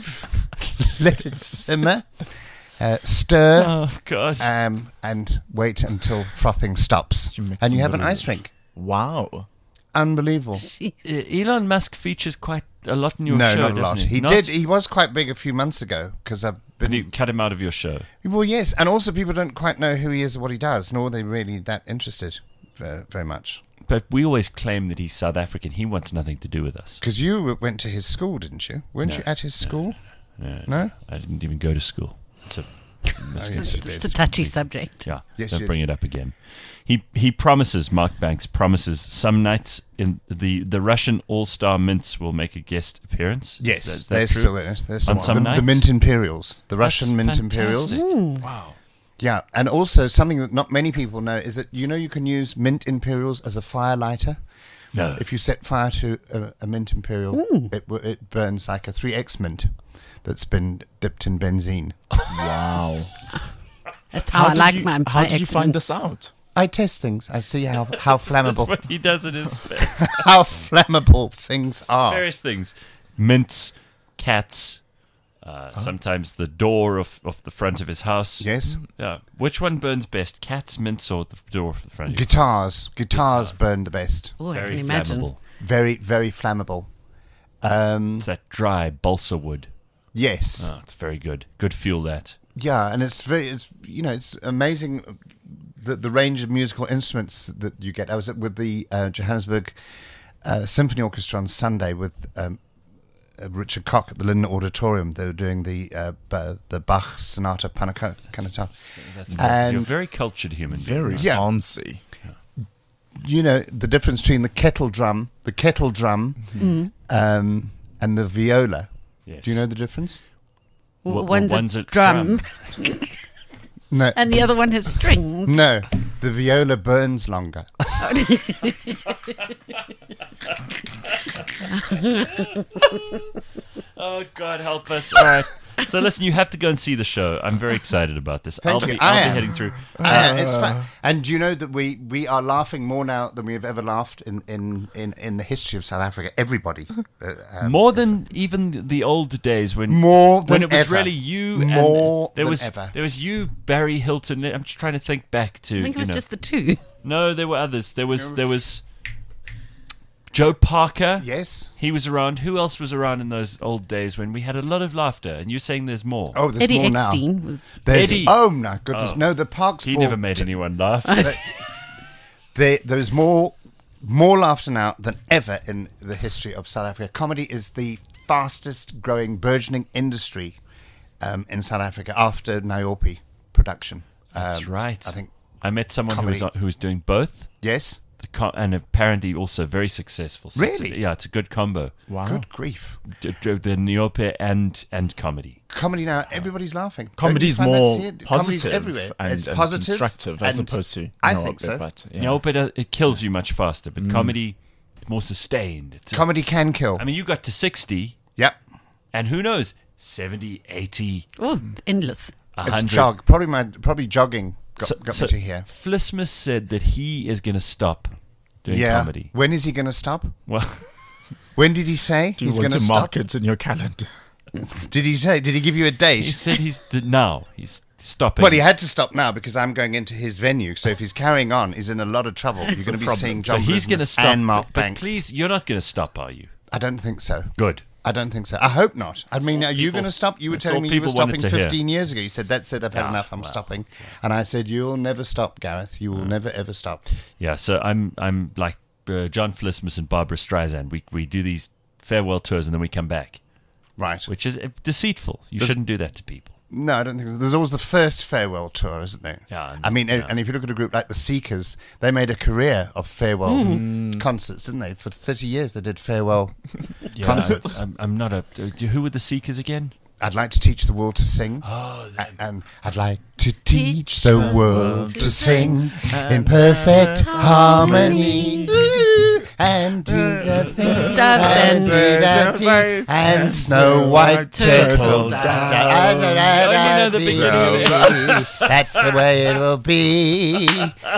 let it simmer. Stir Oh God! and wait until frothing stops, You mix and you some have an little- ice rink. Wow. Unbelievable. Jeez. Elon Musk features quite a lot in your No, show. not a doesn't lot. He He Not? did. He was quite big a few months ago because I've Have you been. cut him out of your show? Well, yes, and also people don't quite know who he is or what he does, nor are they really that interested very much. But we always claim that he's South African. He wants nothing to do with us. Because you went to his school, didn't you? Weren't you at his school? No? I didn't even go to school. It's a misconception. It's a touchy subject. Yeah, Yes, don't you- bring it up again. He promises, Mark Banks promises, some nights in the Russian All-Star Mints will make a guest appearance. Yes, is that they're true? still in it. They're still On some the nights? Mint Imperials, the That's Russian Mint fantastic. Imperials. Wow. Yeah, and also something that not many people know is that you can use Mint Imperials as a fire lighter. No. If you set fire to a Mint Imperial, it burns like a 3X mint that's been dipped in benzene. Wow. That's how I did like you, my How did you find excellence. this out? I test things. I see how That's flammable what he does in his spare how flammable things are. various things. Mints, cats, sometimes the door of the front of his house. Yes, Yeah. Which one burns best, cats, mints, or the door of the front of your house? guitars burn the best. Oh, I Very can imagine. flammable. Very very flammable. It's that dry balsa wood. Yes. Oh, it's very good. Good fuel that. Yeah, and it's amazing the range of musical instruments that you get. I was with the Johannesburg Symphony Orchestra on Sunday with Richard Koch at the Linden Auditorium. They were doing the Bach Sonata Panacanta. That's And- you're a very cultured human being. Very Yeah. fancy. you know the difference between the kettle drum, and the viola? Yes. Do you know the difference? One's a drum, No. and the other one has strings. No, the viola burns longer. Oh, God help us. All right. So listen, you have to go and see the show. I'm very excited about this. Thank I'll you. be I am. heading through. It's fun. And do you know that we are laughing more now than we have ever laughed in the history of South Africa? Everybody. More than even the old days when More than when it was ever. really you More and there than was ever. there was you, Barry Hilton. I'm just trying to think back to I think it was you know. just the two. No, there were others. There was Joe Parker. Yes. He was around. Who else was around in those old days when we had a lot of laughter? And you're saying there's more. Oh, there's Eddie more now. Eckstein was. Eddie. Oh my goodness! Oh. No, the Parks. He brought- never made anyone laugh. There's more laughter now than ever in the history of South Africa. Comedy is the fastest growing, burgeoning industry in South Africa after Niobe production. That's right. I think I met someone comedy. who was doing both. yes. And apparently also very successful. So Really? it's a good combo. Wow. Good grief! The Niobe and comedy. Comedy now, everybody's laughing. Comedy's Don't you find more that, Sid? Comedy's positive everywhere. and, It's and positive, constructive as and opposed to I Niobe, think so. But, yeah. Niobe, it kills you much faster, but comedy more sustained. It's Comedy can kill. I mean, you got to 60, Yep. and who knows, 70, 80, Oh, it's endless. 100. It's jog. Probably jogging got me to here. Flismus said that he is going to stop doing Yeah. comedy. When is he going to stop? Well, When did he say Do you he's want going to stop? mark it in your calendar? Did he say? Did he give you a he date? said he's stopping. Well, he had to stop now because I'm going into his venue. So if he's carrying on, he's in a lot of trouble. You're going to be problem. seeing so John he's going to Christmas stop. and Mark but Banks. please, you're not going to stop, are you? I don't think so. Good. I don't think so. I hope not. I mean, are you people- going to stop? You were that's all telling me you were people wanted stopping to hear. 15 years ago. You said, that's it, I've had enough, I'm stopping. And I said, you'll never stop, Gareth. You will never, ever stop. Yeah, so I'm like John Flismus and Barbara Streisand. We do these farewell tours and then we come back, Right. which is deceitful. You shouldn't do that to people. No, I don't think so. There's always the first farewell tour, isn't there? Yeah, I mean, yeah. and if you look at a group like the Seekers, they made a career of farewell concerts, didn't they? For 30 years, they did farewell concerts. I'm not a. Who were the Seekers again? I'd like to teach the world to sing. And I'd like to teach the world to sing in perfect harmony. And Doves and and Snow White Turtle Turtle. know the beginning. That's the way it will be.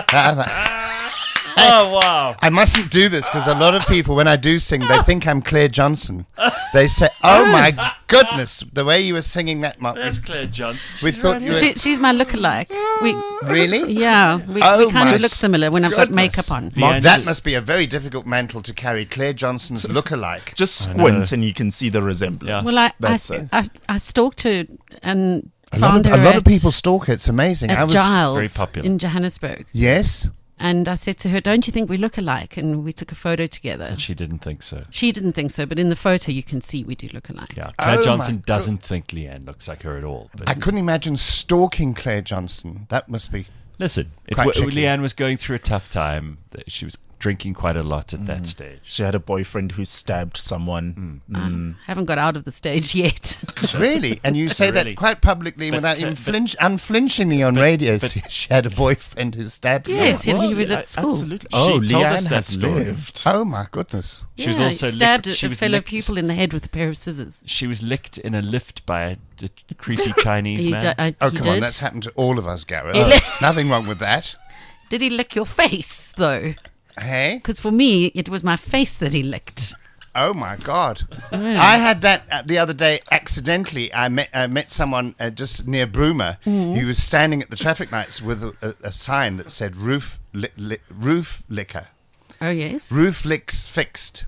Oh wow! I mustn't do this because a lot of people, when I do sing, they think I'm Claire Johnson. They say, "Oh my goodness, the way you were singing that, Mark." That's Claire Johnson. We thought you were she's my lookalike. We really. yeah, we Oh kind my of look similar when I've got goodness. makeup on. Yeah, Mark, that just- must be a very difficult mantle to carry. Claire Johnson's lookalike. Just squint and you can see the resemblance. Yeah. Well, That's it. I stalked her and A lot found of, her a lot of at- people stalk it. It's amazing. at Giles very popular. in Johannesburg. Yes. And I said to her, "Don't you think we look alike?" And we took a photo together. And she didn't think so. She didn't think so, but in the photo you can see we do look alike. Yeah, Claire Oh, Johnson my doesn't think Leanne looks like her at all. But I couldn't imagine stalking Claire Johnson. That must be. listen, Quite tricky. Leanne was going through a tough time. She was drinking quite a lot at that stage. She had a boyfriend who stabbed someone. Haven't got out of the stage yet. Really? And you say Really? that quite publicly But- without even but- unflinchingly on radio. but- She had a boyfriend who stabbed Yes, someone. he was yeah, at school. Absolutely. Oh, She told us Leanne that has story. lived. Oh, my goodness. She was Yeah, also he stabbed licked, she a was fellow licked, pupil in the head with a pair of scissors. She was licked in a lift by a creepy Chinese He, man. di- Oh, he come on. did. That's happened to all of us, Gareth. He li- Nothing wrong with that. Did he lick your face though? Hey? Because for me, it was my face that he licked. Oh my God! I had that the other day accidentally. I met someone just near Broomer. He was standing at the traffic lights with a sign that said roof liquor, Oh yes. roof licks fixed,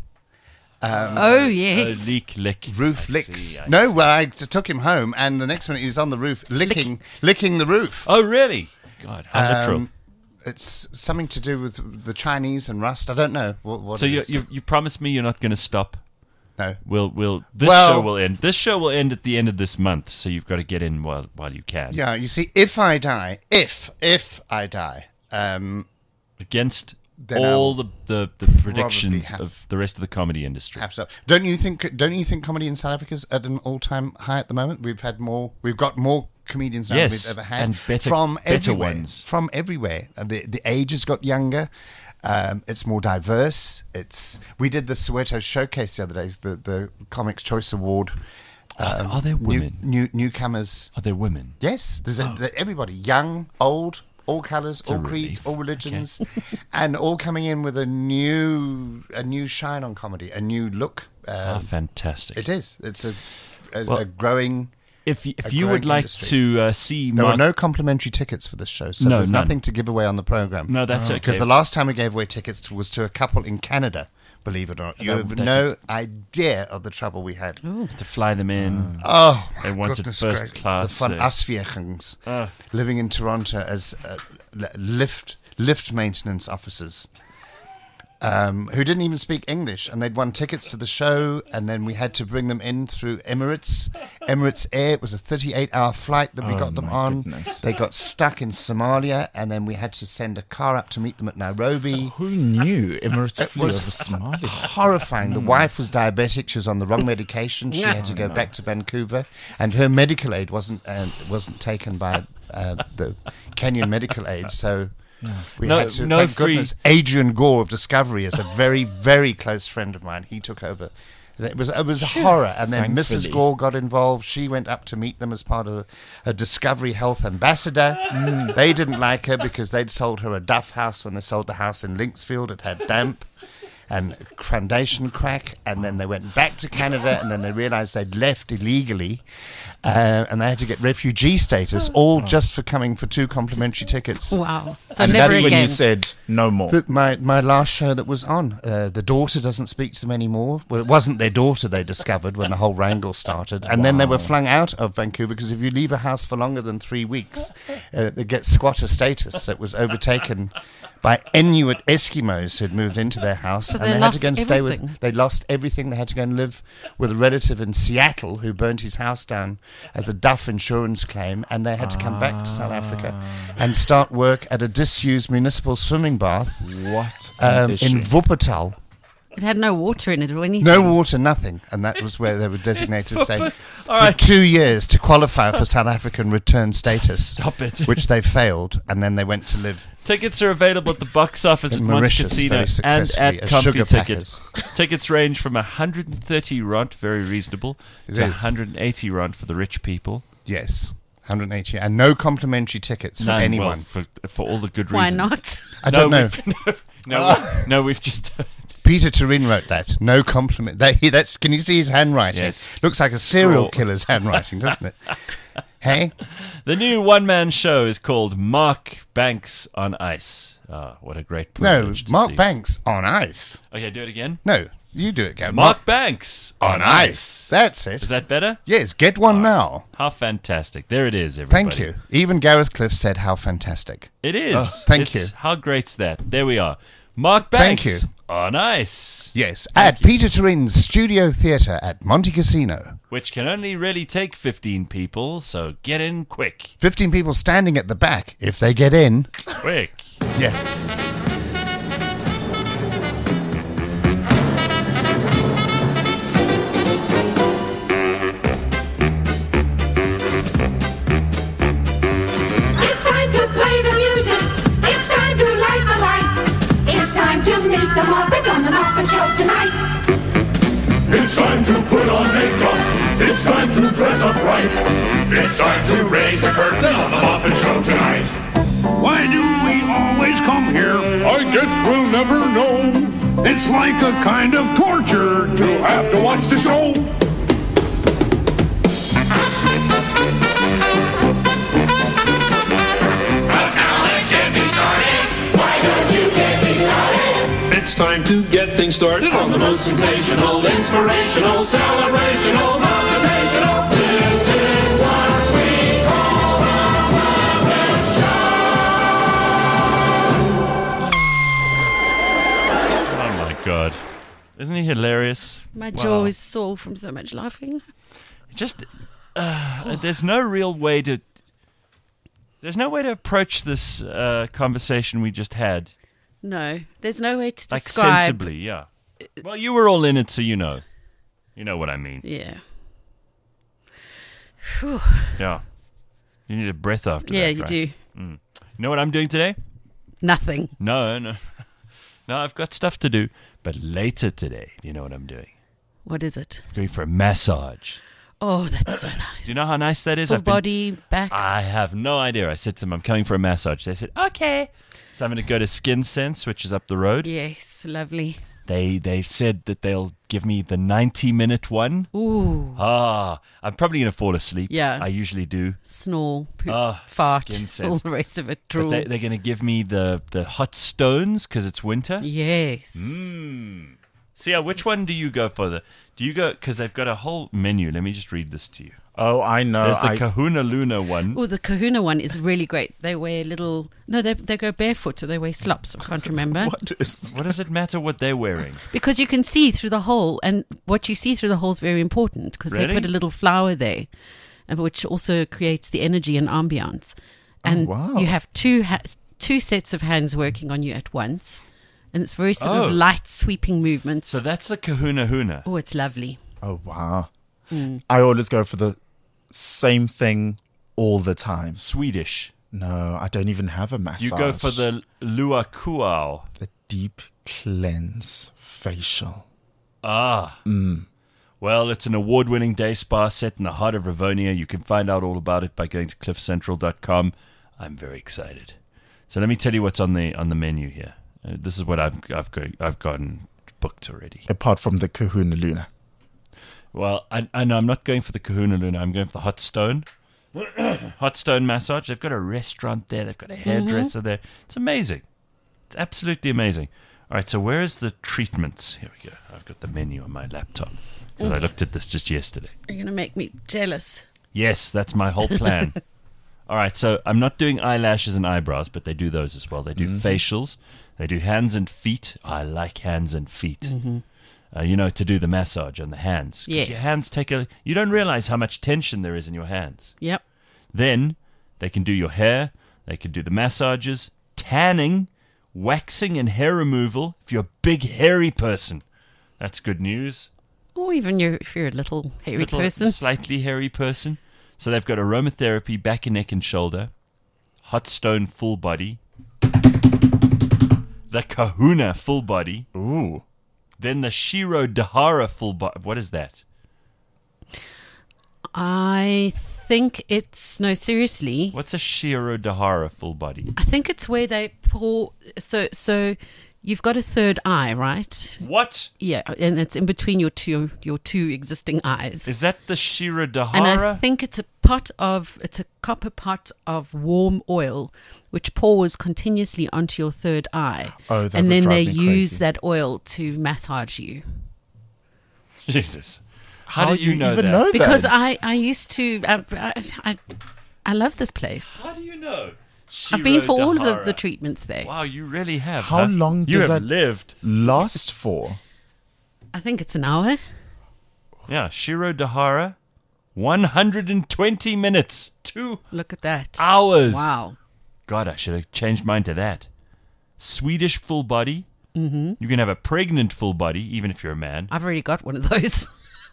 Oh yes. Lick. roof I licks. see, I No, see. well, I took him home, and the next minute he was on the roof licking the roof. Oh, really? God, how literal. It's something to do with the Chinese and rust. I don't know what So it you, is. you promise me you're not going to stop? No. This Well- show will end. This show will end at the end of this month, so you've got to get in while you can. Yeah, you see, if I die, if I die, Against then all I'll the predictions have- of the rest of the comedy industry. Absolutely. Don't you think comedy in South Africa is at an all-time high at the moment? We've got more comedians now than Yes, we've ever had, and better everywhere, ones. from everywhere. And the age has got younger. It's more diverse. We did the Soweto Showcase the other day, the Comics Choice Award. Are there women? Newcomers. Are there women? Yes, there's everybody, young, old, all colours, all creeds, relief. all religions, and all coming in with a new shine on comedy, a new look. Fantastic. It is. It's a growing. If a you would growing like industry. to see There Mark... are no complimentary tickets for this show, so No, there's none. nothing to give away on the program. No, that's okay. Because the last time we gave away tickets was to a couple in Canada. Believe it or not, you have no idea of the trouble we had. to fly them in. Oh, my They wanted goodness first gracious. class, The fun uh, Asviergens living in Toronto as lift maintenance officers who didn't even speak English, and they'd won tickets to the show, and then we had to bring them in through Emirates Air. It was a 38-hour flight that we got them on. goodness. They got stuck in Somalia, and then we had to send a car up to meet them at Nairobi. Who knew Emirates flew was over Somalia? Horrifying. The wife was diabetic. She was on the wrong medication. She had to go back to Vancouver, and her medical aid wasn't taken by the Kenyan medical aid. So we No- had to. no thank free- goodness, Adrian Gore of Discovery is a very, very close friend of mine. He took over. It was a horror, and then Mrs. Thankfully. Gore got involved. She went up to meet them as part of a Discovery Health ambassador. They didn't like her because they'd sold her a Duff house when they sold the house in Lynxfield. It had damp and foundation crack, and then they went back to Canada, and then they realized they'd left illegally, and they had to get refugee status, all just for coming for 2 complimentary tickets. Wow. So And never that's when again. you said no more. My last show that was on, the daughter doesn't speak to them anymore. Well, it wasn't their daughter, they discovered when the whole wrangle started. And then they were flung out of Vancouver because if you leave a house for longer than 3 weeks, they get squatter status. It was overtaken by Inuit Eskimos who'd moved into their house, So and they they had to lost go and stay with. everything. They lost everything. They had to go and live with a relative in Seattle who burnt his house down as a Duff insurance claim, and they had to come back to South Africa and start work at a disused municipal swimming bath What an issue. in Wuppertal. It had no water in it or anything. No water, nothing. And that was where they were designated to stay All for right. 2 years to qualify for South African return status. Stop it. Which they failed, and then they went to live Tickets are available at the box office at in Monte Mauritius Casino very and successfully at as Compy sugar Tickets. packers. Tickets range from 130 rand, very reasonable, It to is. 180 rand for the rich people. Yes, 180. And no complimentary tickets for None, anyone. well, for all the good Why reasons. not? I don't know. We've just... Peter Turin wrote that. No compliment. Can you see his handwriting? Yes. Looks like a serial Scrawl. killer's handwriting, doesn't it? Hey? The new one-man show is called Mark Banks on Ice. Ah, what a great No, privilege to Mark see. Banks on ice. Okay, do it again. No, you do it, Gab. Mark Banks on ice. That's it. Is that better? Yes, get one now. How fantastic. There it is, everybody. Thank you. Even Gareth Cliff said how fantastic. It is. thank It's- you. How great's that? There we are. Mark Thank Banks you. on ice. Yes, at Peter Turin's Studio Theatre at Monte Casino. Which can only really take 15 people, so get in quick. 15 people standing at the back if they get in. Quick. Yeah. It's time to play the music. It's time to light the light. It's time to meet the Muppet on the Muppet Show tonight. It's time to put on makeup. It's time to dress up right. It's time to raise the curtain on the Muppet Show tonight. Why do we always come here? I guess we'll never know. It's like a kind of torture to Have to watch the show. It's time to get things started on the most sensational, inspirational, celebrational, motivational. This is what we call the Muppet Show. Oh my god. Isn't he hilarious? My Wow. jaw is sore from so much laughing. Just there's no real way to approach this conversation we just had No, there's no way to Like describe. sensibly, yeah. Well, you were all in it, so you know. You know what I mean. Yeah. Yeah. You need a breath after Yeah, that, you right? do. You know what I'm doing today? Nothing. No. No, I've got stuff to do. But later today, do you know what I'm doing? What is it? I'm going for a massage. Oh, that's so nice. Do you know how nice that is? Full body, back. I have no idea. I said to them, I'm coming for a massage. They said, okay. So I'm going to go to Skin Sense, which is up the road. Yes, lovely. They've said that they'll give me the 90-minute one. Ooh, I'm probably going to fall asleep. Yeah. I usually do. snore, poop, Oh, fart, skin all sense. the rest of it. But Drool. they're going to give me the hot stones because it's winter. Yes. See, which one do you go for? Do you go, because they've got a whole menu. Let me just read this to you. Oh, I know. There's the Kahuna Luna one. Oh, the Kahuna one is really great. They wear little. No, they go barefoot or they wear slops. I can't remember. What What does it matter what they're wearing? Because you can see through the hole, and what you see through the hole is very important because Really? they put a little flower there, which also creates the energy and ambiance. And wow. you have two sets of hands working on you at once, and it's very sort Oh. of light sweeping movements. So that's the Kahuna Huna. Oh, it's lovely. Oh, wow. I always go for the same thing all the time. Swedish. No, I don't even have a massage. You go for the Lua Kuao. the deep cleanse facial. Well, it's an award-winning day spa set in the heart of Rivonia. You can find out all about it by going to cliffcentral.com. I'm very excited. So let me tell you what's on the menu here. This is what I've gotten booked already. Apart from the Kahuna Luna. Well, I know I'm not going for the Kahuna Luna. I'm going for the Hot Stone. Hot Stone massage. They've got a restaurant there. They've got a hairdresser there. It's amazing. It's absolutely amazing. All right, so where is the treatments? Here we go. I've got the menu on my laptop because I looked at this just yesterday. You're going to make me jealous. Yes, that's my whole plan. All right, so I'm not doing eyelashes and eyebrows, but they do those as well. They do facials. They do hands and feet. I like hands and feet. To do the massage on the hands. 'Cause Yes. your hands you don't realize how much tension there is in your hands. Yep. Then they can do your hair. They can do the massages, tanning, waxing and hair removal. If you're a big, hairy person, that's good news. Or even if you're a little hairy Little, person. slightly hairy person. So they've got aromatherapy, back and neck and shoulder, hot stone full body, the Kahuna full body, Ooh. then the Shiro Dahara full body. What is that? I think it's no, seriously. What's a Shiro Dahara full body? I think it's where they pour. So you've got a third eye, right? What Yeah, and it's in between your two existing eyes. is that? The Shiro And I Dahara? think it's a copper pot of warm oil, which pours continuously onto your third eye. Oh, that and would then drive they me use crazy. that oil to massage you. Jesus. How How do you you know even that? know Because that? I used to. I love this place. How do you know? I've been for all of Shiro the Dahara. treatments there. Wow, you really have. How huh? long you does have that- lived? Last for? I think it's an hour. Yeah, Shiro Dahara, 120 minutes, 2 Look at that. hours. Wow. God, I should have changed mine to that. Swedish full body. Mm-hmm. You can have a pregnant full body, even if you're a man. I've already got one of those.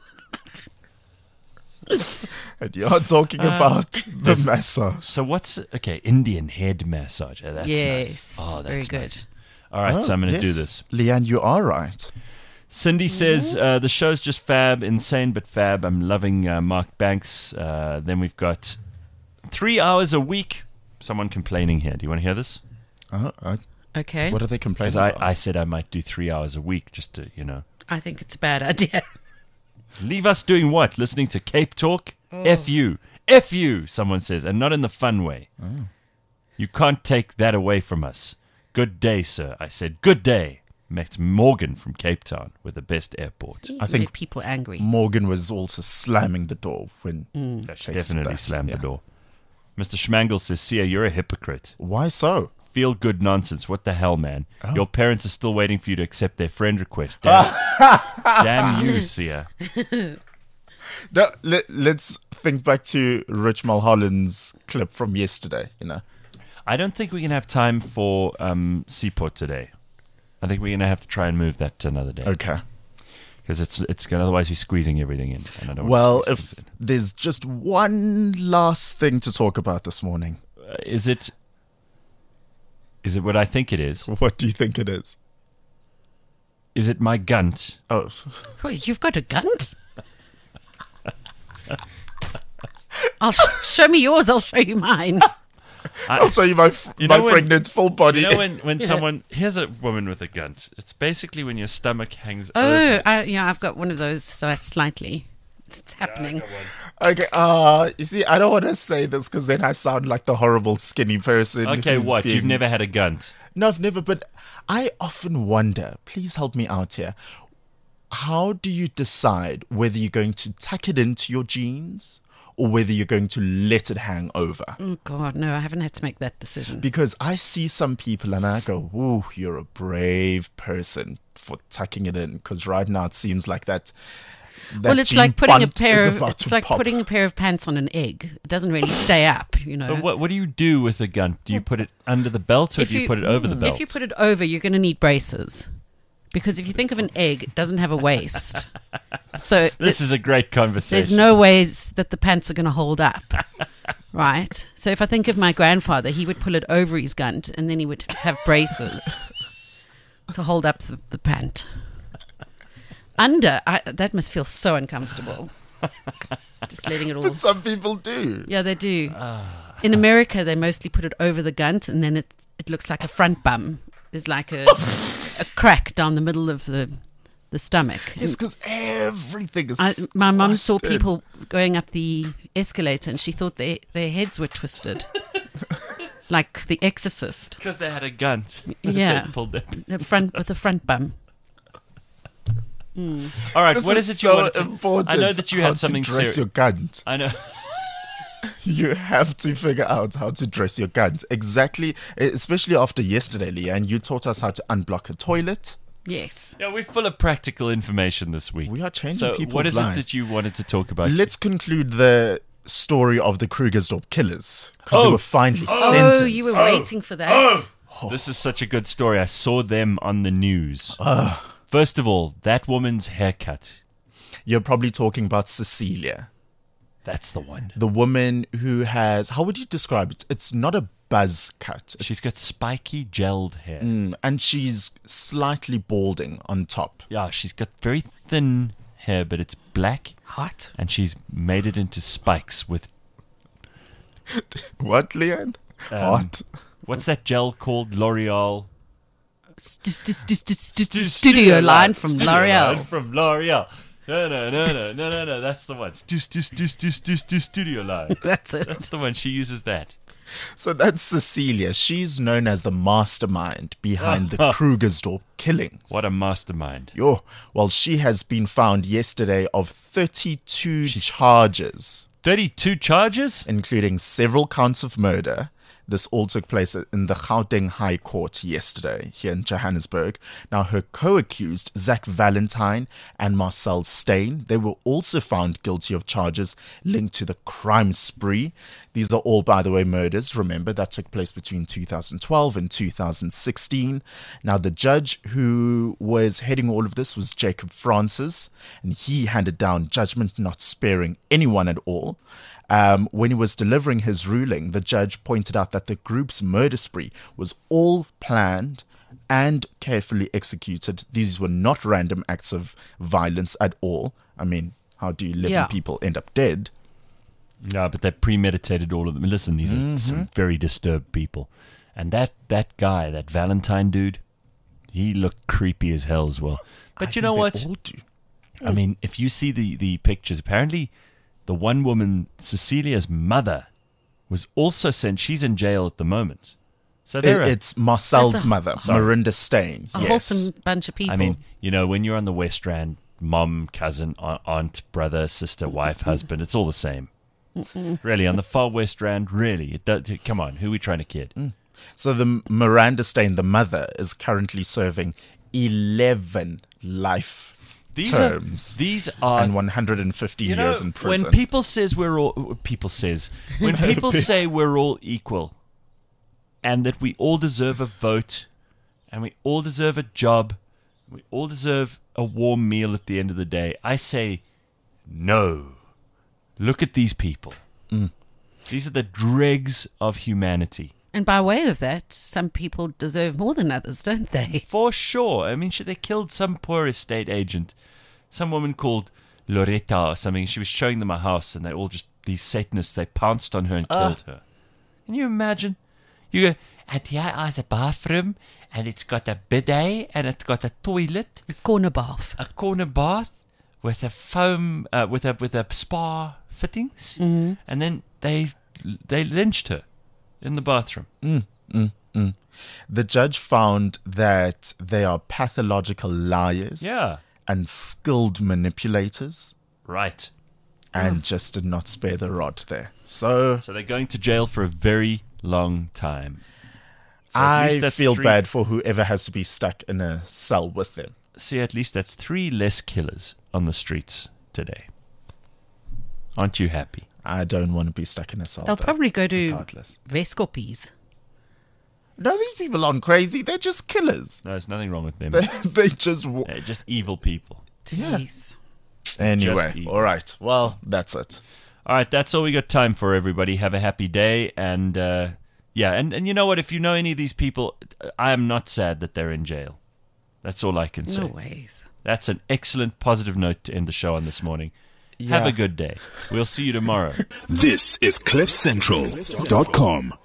And you're talking about the massage. So Indian head massage. Oh, that's Yes. nice. Oh, very that's good. nice. All right, so I'm going to do yes. this. Leanne, you are right. Cindy says, the show's just fab, insane but fab. I'm loving Mark Banks. Then we've got 3 hours a week. Someone complaining here. Do you want to hear this? Okay. What are they complaining Because about? I said I might do 3 hours a week just to, I think it's a bad idea. Leave us doing what? Listening to Cape Talk? F you. F you, someone says, and not in the fun way. You can't take that away from us. Good day, sir. I said, good day. Met Morgan from Cape Town with the best airport. I think Made people angry. Morgan was also slamming the door when She Takes it definitely back, slammed yeah. the door. Mr. Schmangle says, Sia, you're a hypocrite. Why so? Feel good nonsense. What the hell, man? Your parents are still waiting for you to accept their friend request. Damn you, Sia. No, let's think back to Rich Mulholland's clip from yesterday, I don't think we can have time for Seaport today. I think we're going to have to try and move that to another day. Okay. Because it's going to otherwise be squeezing everything in. And I don't Well, want to if there's just one last thing to talk about this morning, is it what I think it is? what do you think it is? Is it my gunt? Oh, Wait, you've got a gunt? Show me yours, I'll show you mine. I'll show you my You know when- pregnant full body. You know when someone here's a woman with a gunt. It's basically when your stomach hangs Oh, over. I've got one of those, so slightly. It's happening. Okay, you see, I don't want to say this because then I sound like the horrible skinny person. Okay, who's what? being- You've never had a gunt? No, I've never, but I often wonder, please help me out here. How do you decide whether you're going to tuck it into your jeans or whether you're going to let it hang over? Oh, God, no, I haven't had to make that decision. Because I see some people and I go, ooh, you're a brave person for tucking it in. Because right now it seems like that Well, it's jean like putting a punt pair is of about it's to like pop. putting a pair of pants on an egg. It doesn't really stay up, you know. But what do you do with a gunt? Do you put it under the belt or do you put it over the belt? If you put it over, you're going to need braces. Because if you think of an egg, it doesn't have a waist. So This is a great conversation. there's no ways that the pants are going to hold up. Right? So if I think of my grandfather, he would pull it over his gunt and then he would have braces to hold up the pant. Under, that must feel so uncomfortable. Just letting it all... But some people do. Yeah, they do. In America, they mostly put it over the gunt, and then it looks like a front bum. There's like a crack down the middle of the stomach. It's because everything is. My mum saw squashed in. people going up the escalator, and she thought their heads were twisted, like The Exorcist. Because they had a gunt. Yeah, They pulled it. the front with a front bum. All right, This what is is it you so wanted to... important. I know that you how had something to dress serious. your gunt. I know. You have to figure out how to dress your gunt exactly, especially after yesterday, Leanne. You taught us how to unblock a toilet. Yes. Yeah, we're full of practical information this week. We are changing so people's what is lives. it that you wanted to talk about? Let's conclude the story of the Krugersdorp killers because they were finally sentenced. Oh, you were waiting for that. This is such a good story. I saw them on the news. First of all, that woman's haircut. You're probably talking about Cecilia, That's the one. the woman who has. How would you describe it? It's not a buzz cut. She's got spiky gelled hair. And she's slightly balding on top. Yeah, she's got very thin hair, but it's black. Hot. And she's made it into spikes with... What, Leanne? What? What's that gel called? L'Oreal. Studio line from L'Oreal. From L'Oreal. No. That's the one. Studio line. That's it. That's the one. She uses that. So that's Cecilia. She's known as the mastermind behind the Krugersdorp killings. What a mastermind. Yo, well, she has been found yesterday of 32 charges, 32 charges? including several counts of murder. This all took place in the Gauteng High Court yesterday here in Johannesburg. Now, her co-accused, Zach Valentine and Marcel Steyn, they were also found guilty of charges linked to the crime spree. These are all, by the way, murders. Remember, that took place between 2012 and 2016. Now, the judge who was heading all of this was Jacob Francis, and he handed down judgment not sparing anyone at all. When he was delivering his ruling, the judge pointed out that the group's murder spree was all planned and carefully executed. These were not random acts of violence at all. I mean, how do 11 people end up dead? Yeah, but they premeditated all of them. Listen, these are some very disturbed people. And that guy, that Valentine dude, he looked creepy as hell as well. But I you know think what? they all do. I mean, if you see the pictures, apparently the one woman, Cecilia's mother, was also sent. She's in jail at the moment. So they're It's Marcel's That's a- mother, Marinda Steyn. A Yes. wholesome bunch of people. I mean, you know, when you're on the West Rand, mom, cousin, aunt, brother, sister, wife, husband, it's all the same. Really, on the far West Rand, really. Come on, who are we trying to kid? So the Miranda Steyn, the mother, is currently serving 11 life terms These are and 115 you know, years in prison. when people say we're all equal and that we all deserve a vote and we all deserve a job. We all deserve a warm meal at the end of the day. I say, no. Look at these people. These are the dregs of humanity. And by way of that, some people deserve more than others, don't they? For sure. I mean, they killed some poor estate agent, some woman called Loretta or something. She was showing them a house, and they all just, these Satanists, they pounced on her and killed her. Can you imagine? You go, and here is a bathroom, and it's got a bidet, and it's got a toilet, A corner bath. a corner bath with a foam, with a spa fittings, and then they lynched her in the bathroom. The judge found that they are pathological liars Yeah, and skilled manipulators, right. and just did not spare the rod there. So So they're going to jail for a very long time. So at least I that's feel three- bad for whoever has to be stuck in a cell with them. See, at least that's 3 less killers on the streets today. Aren't you happy? I don't want to be stuck in a cell. They'll though, probably go to regardless. Vescopies. No, these people aren't crazy. They're just killers. No, there's nothing wrong with them. They just... They're just evil people. Jeez. Anyway, Just evil. all right. Well, that's it. All right, that's all we got time for, everybody. Have a happy day. And, yeah, and you know what? If you know any of these people, I am not sad that they're in jail. That's all I can say. No ways. That's an excellent positive note to end the show on this morning. Have a good day. We'll see you tomorrow. This is CliffCentral.com.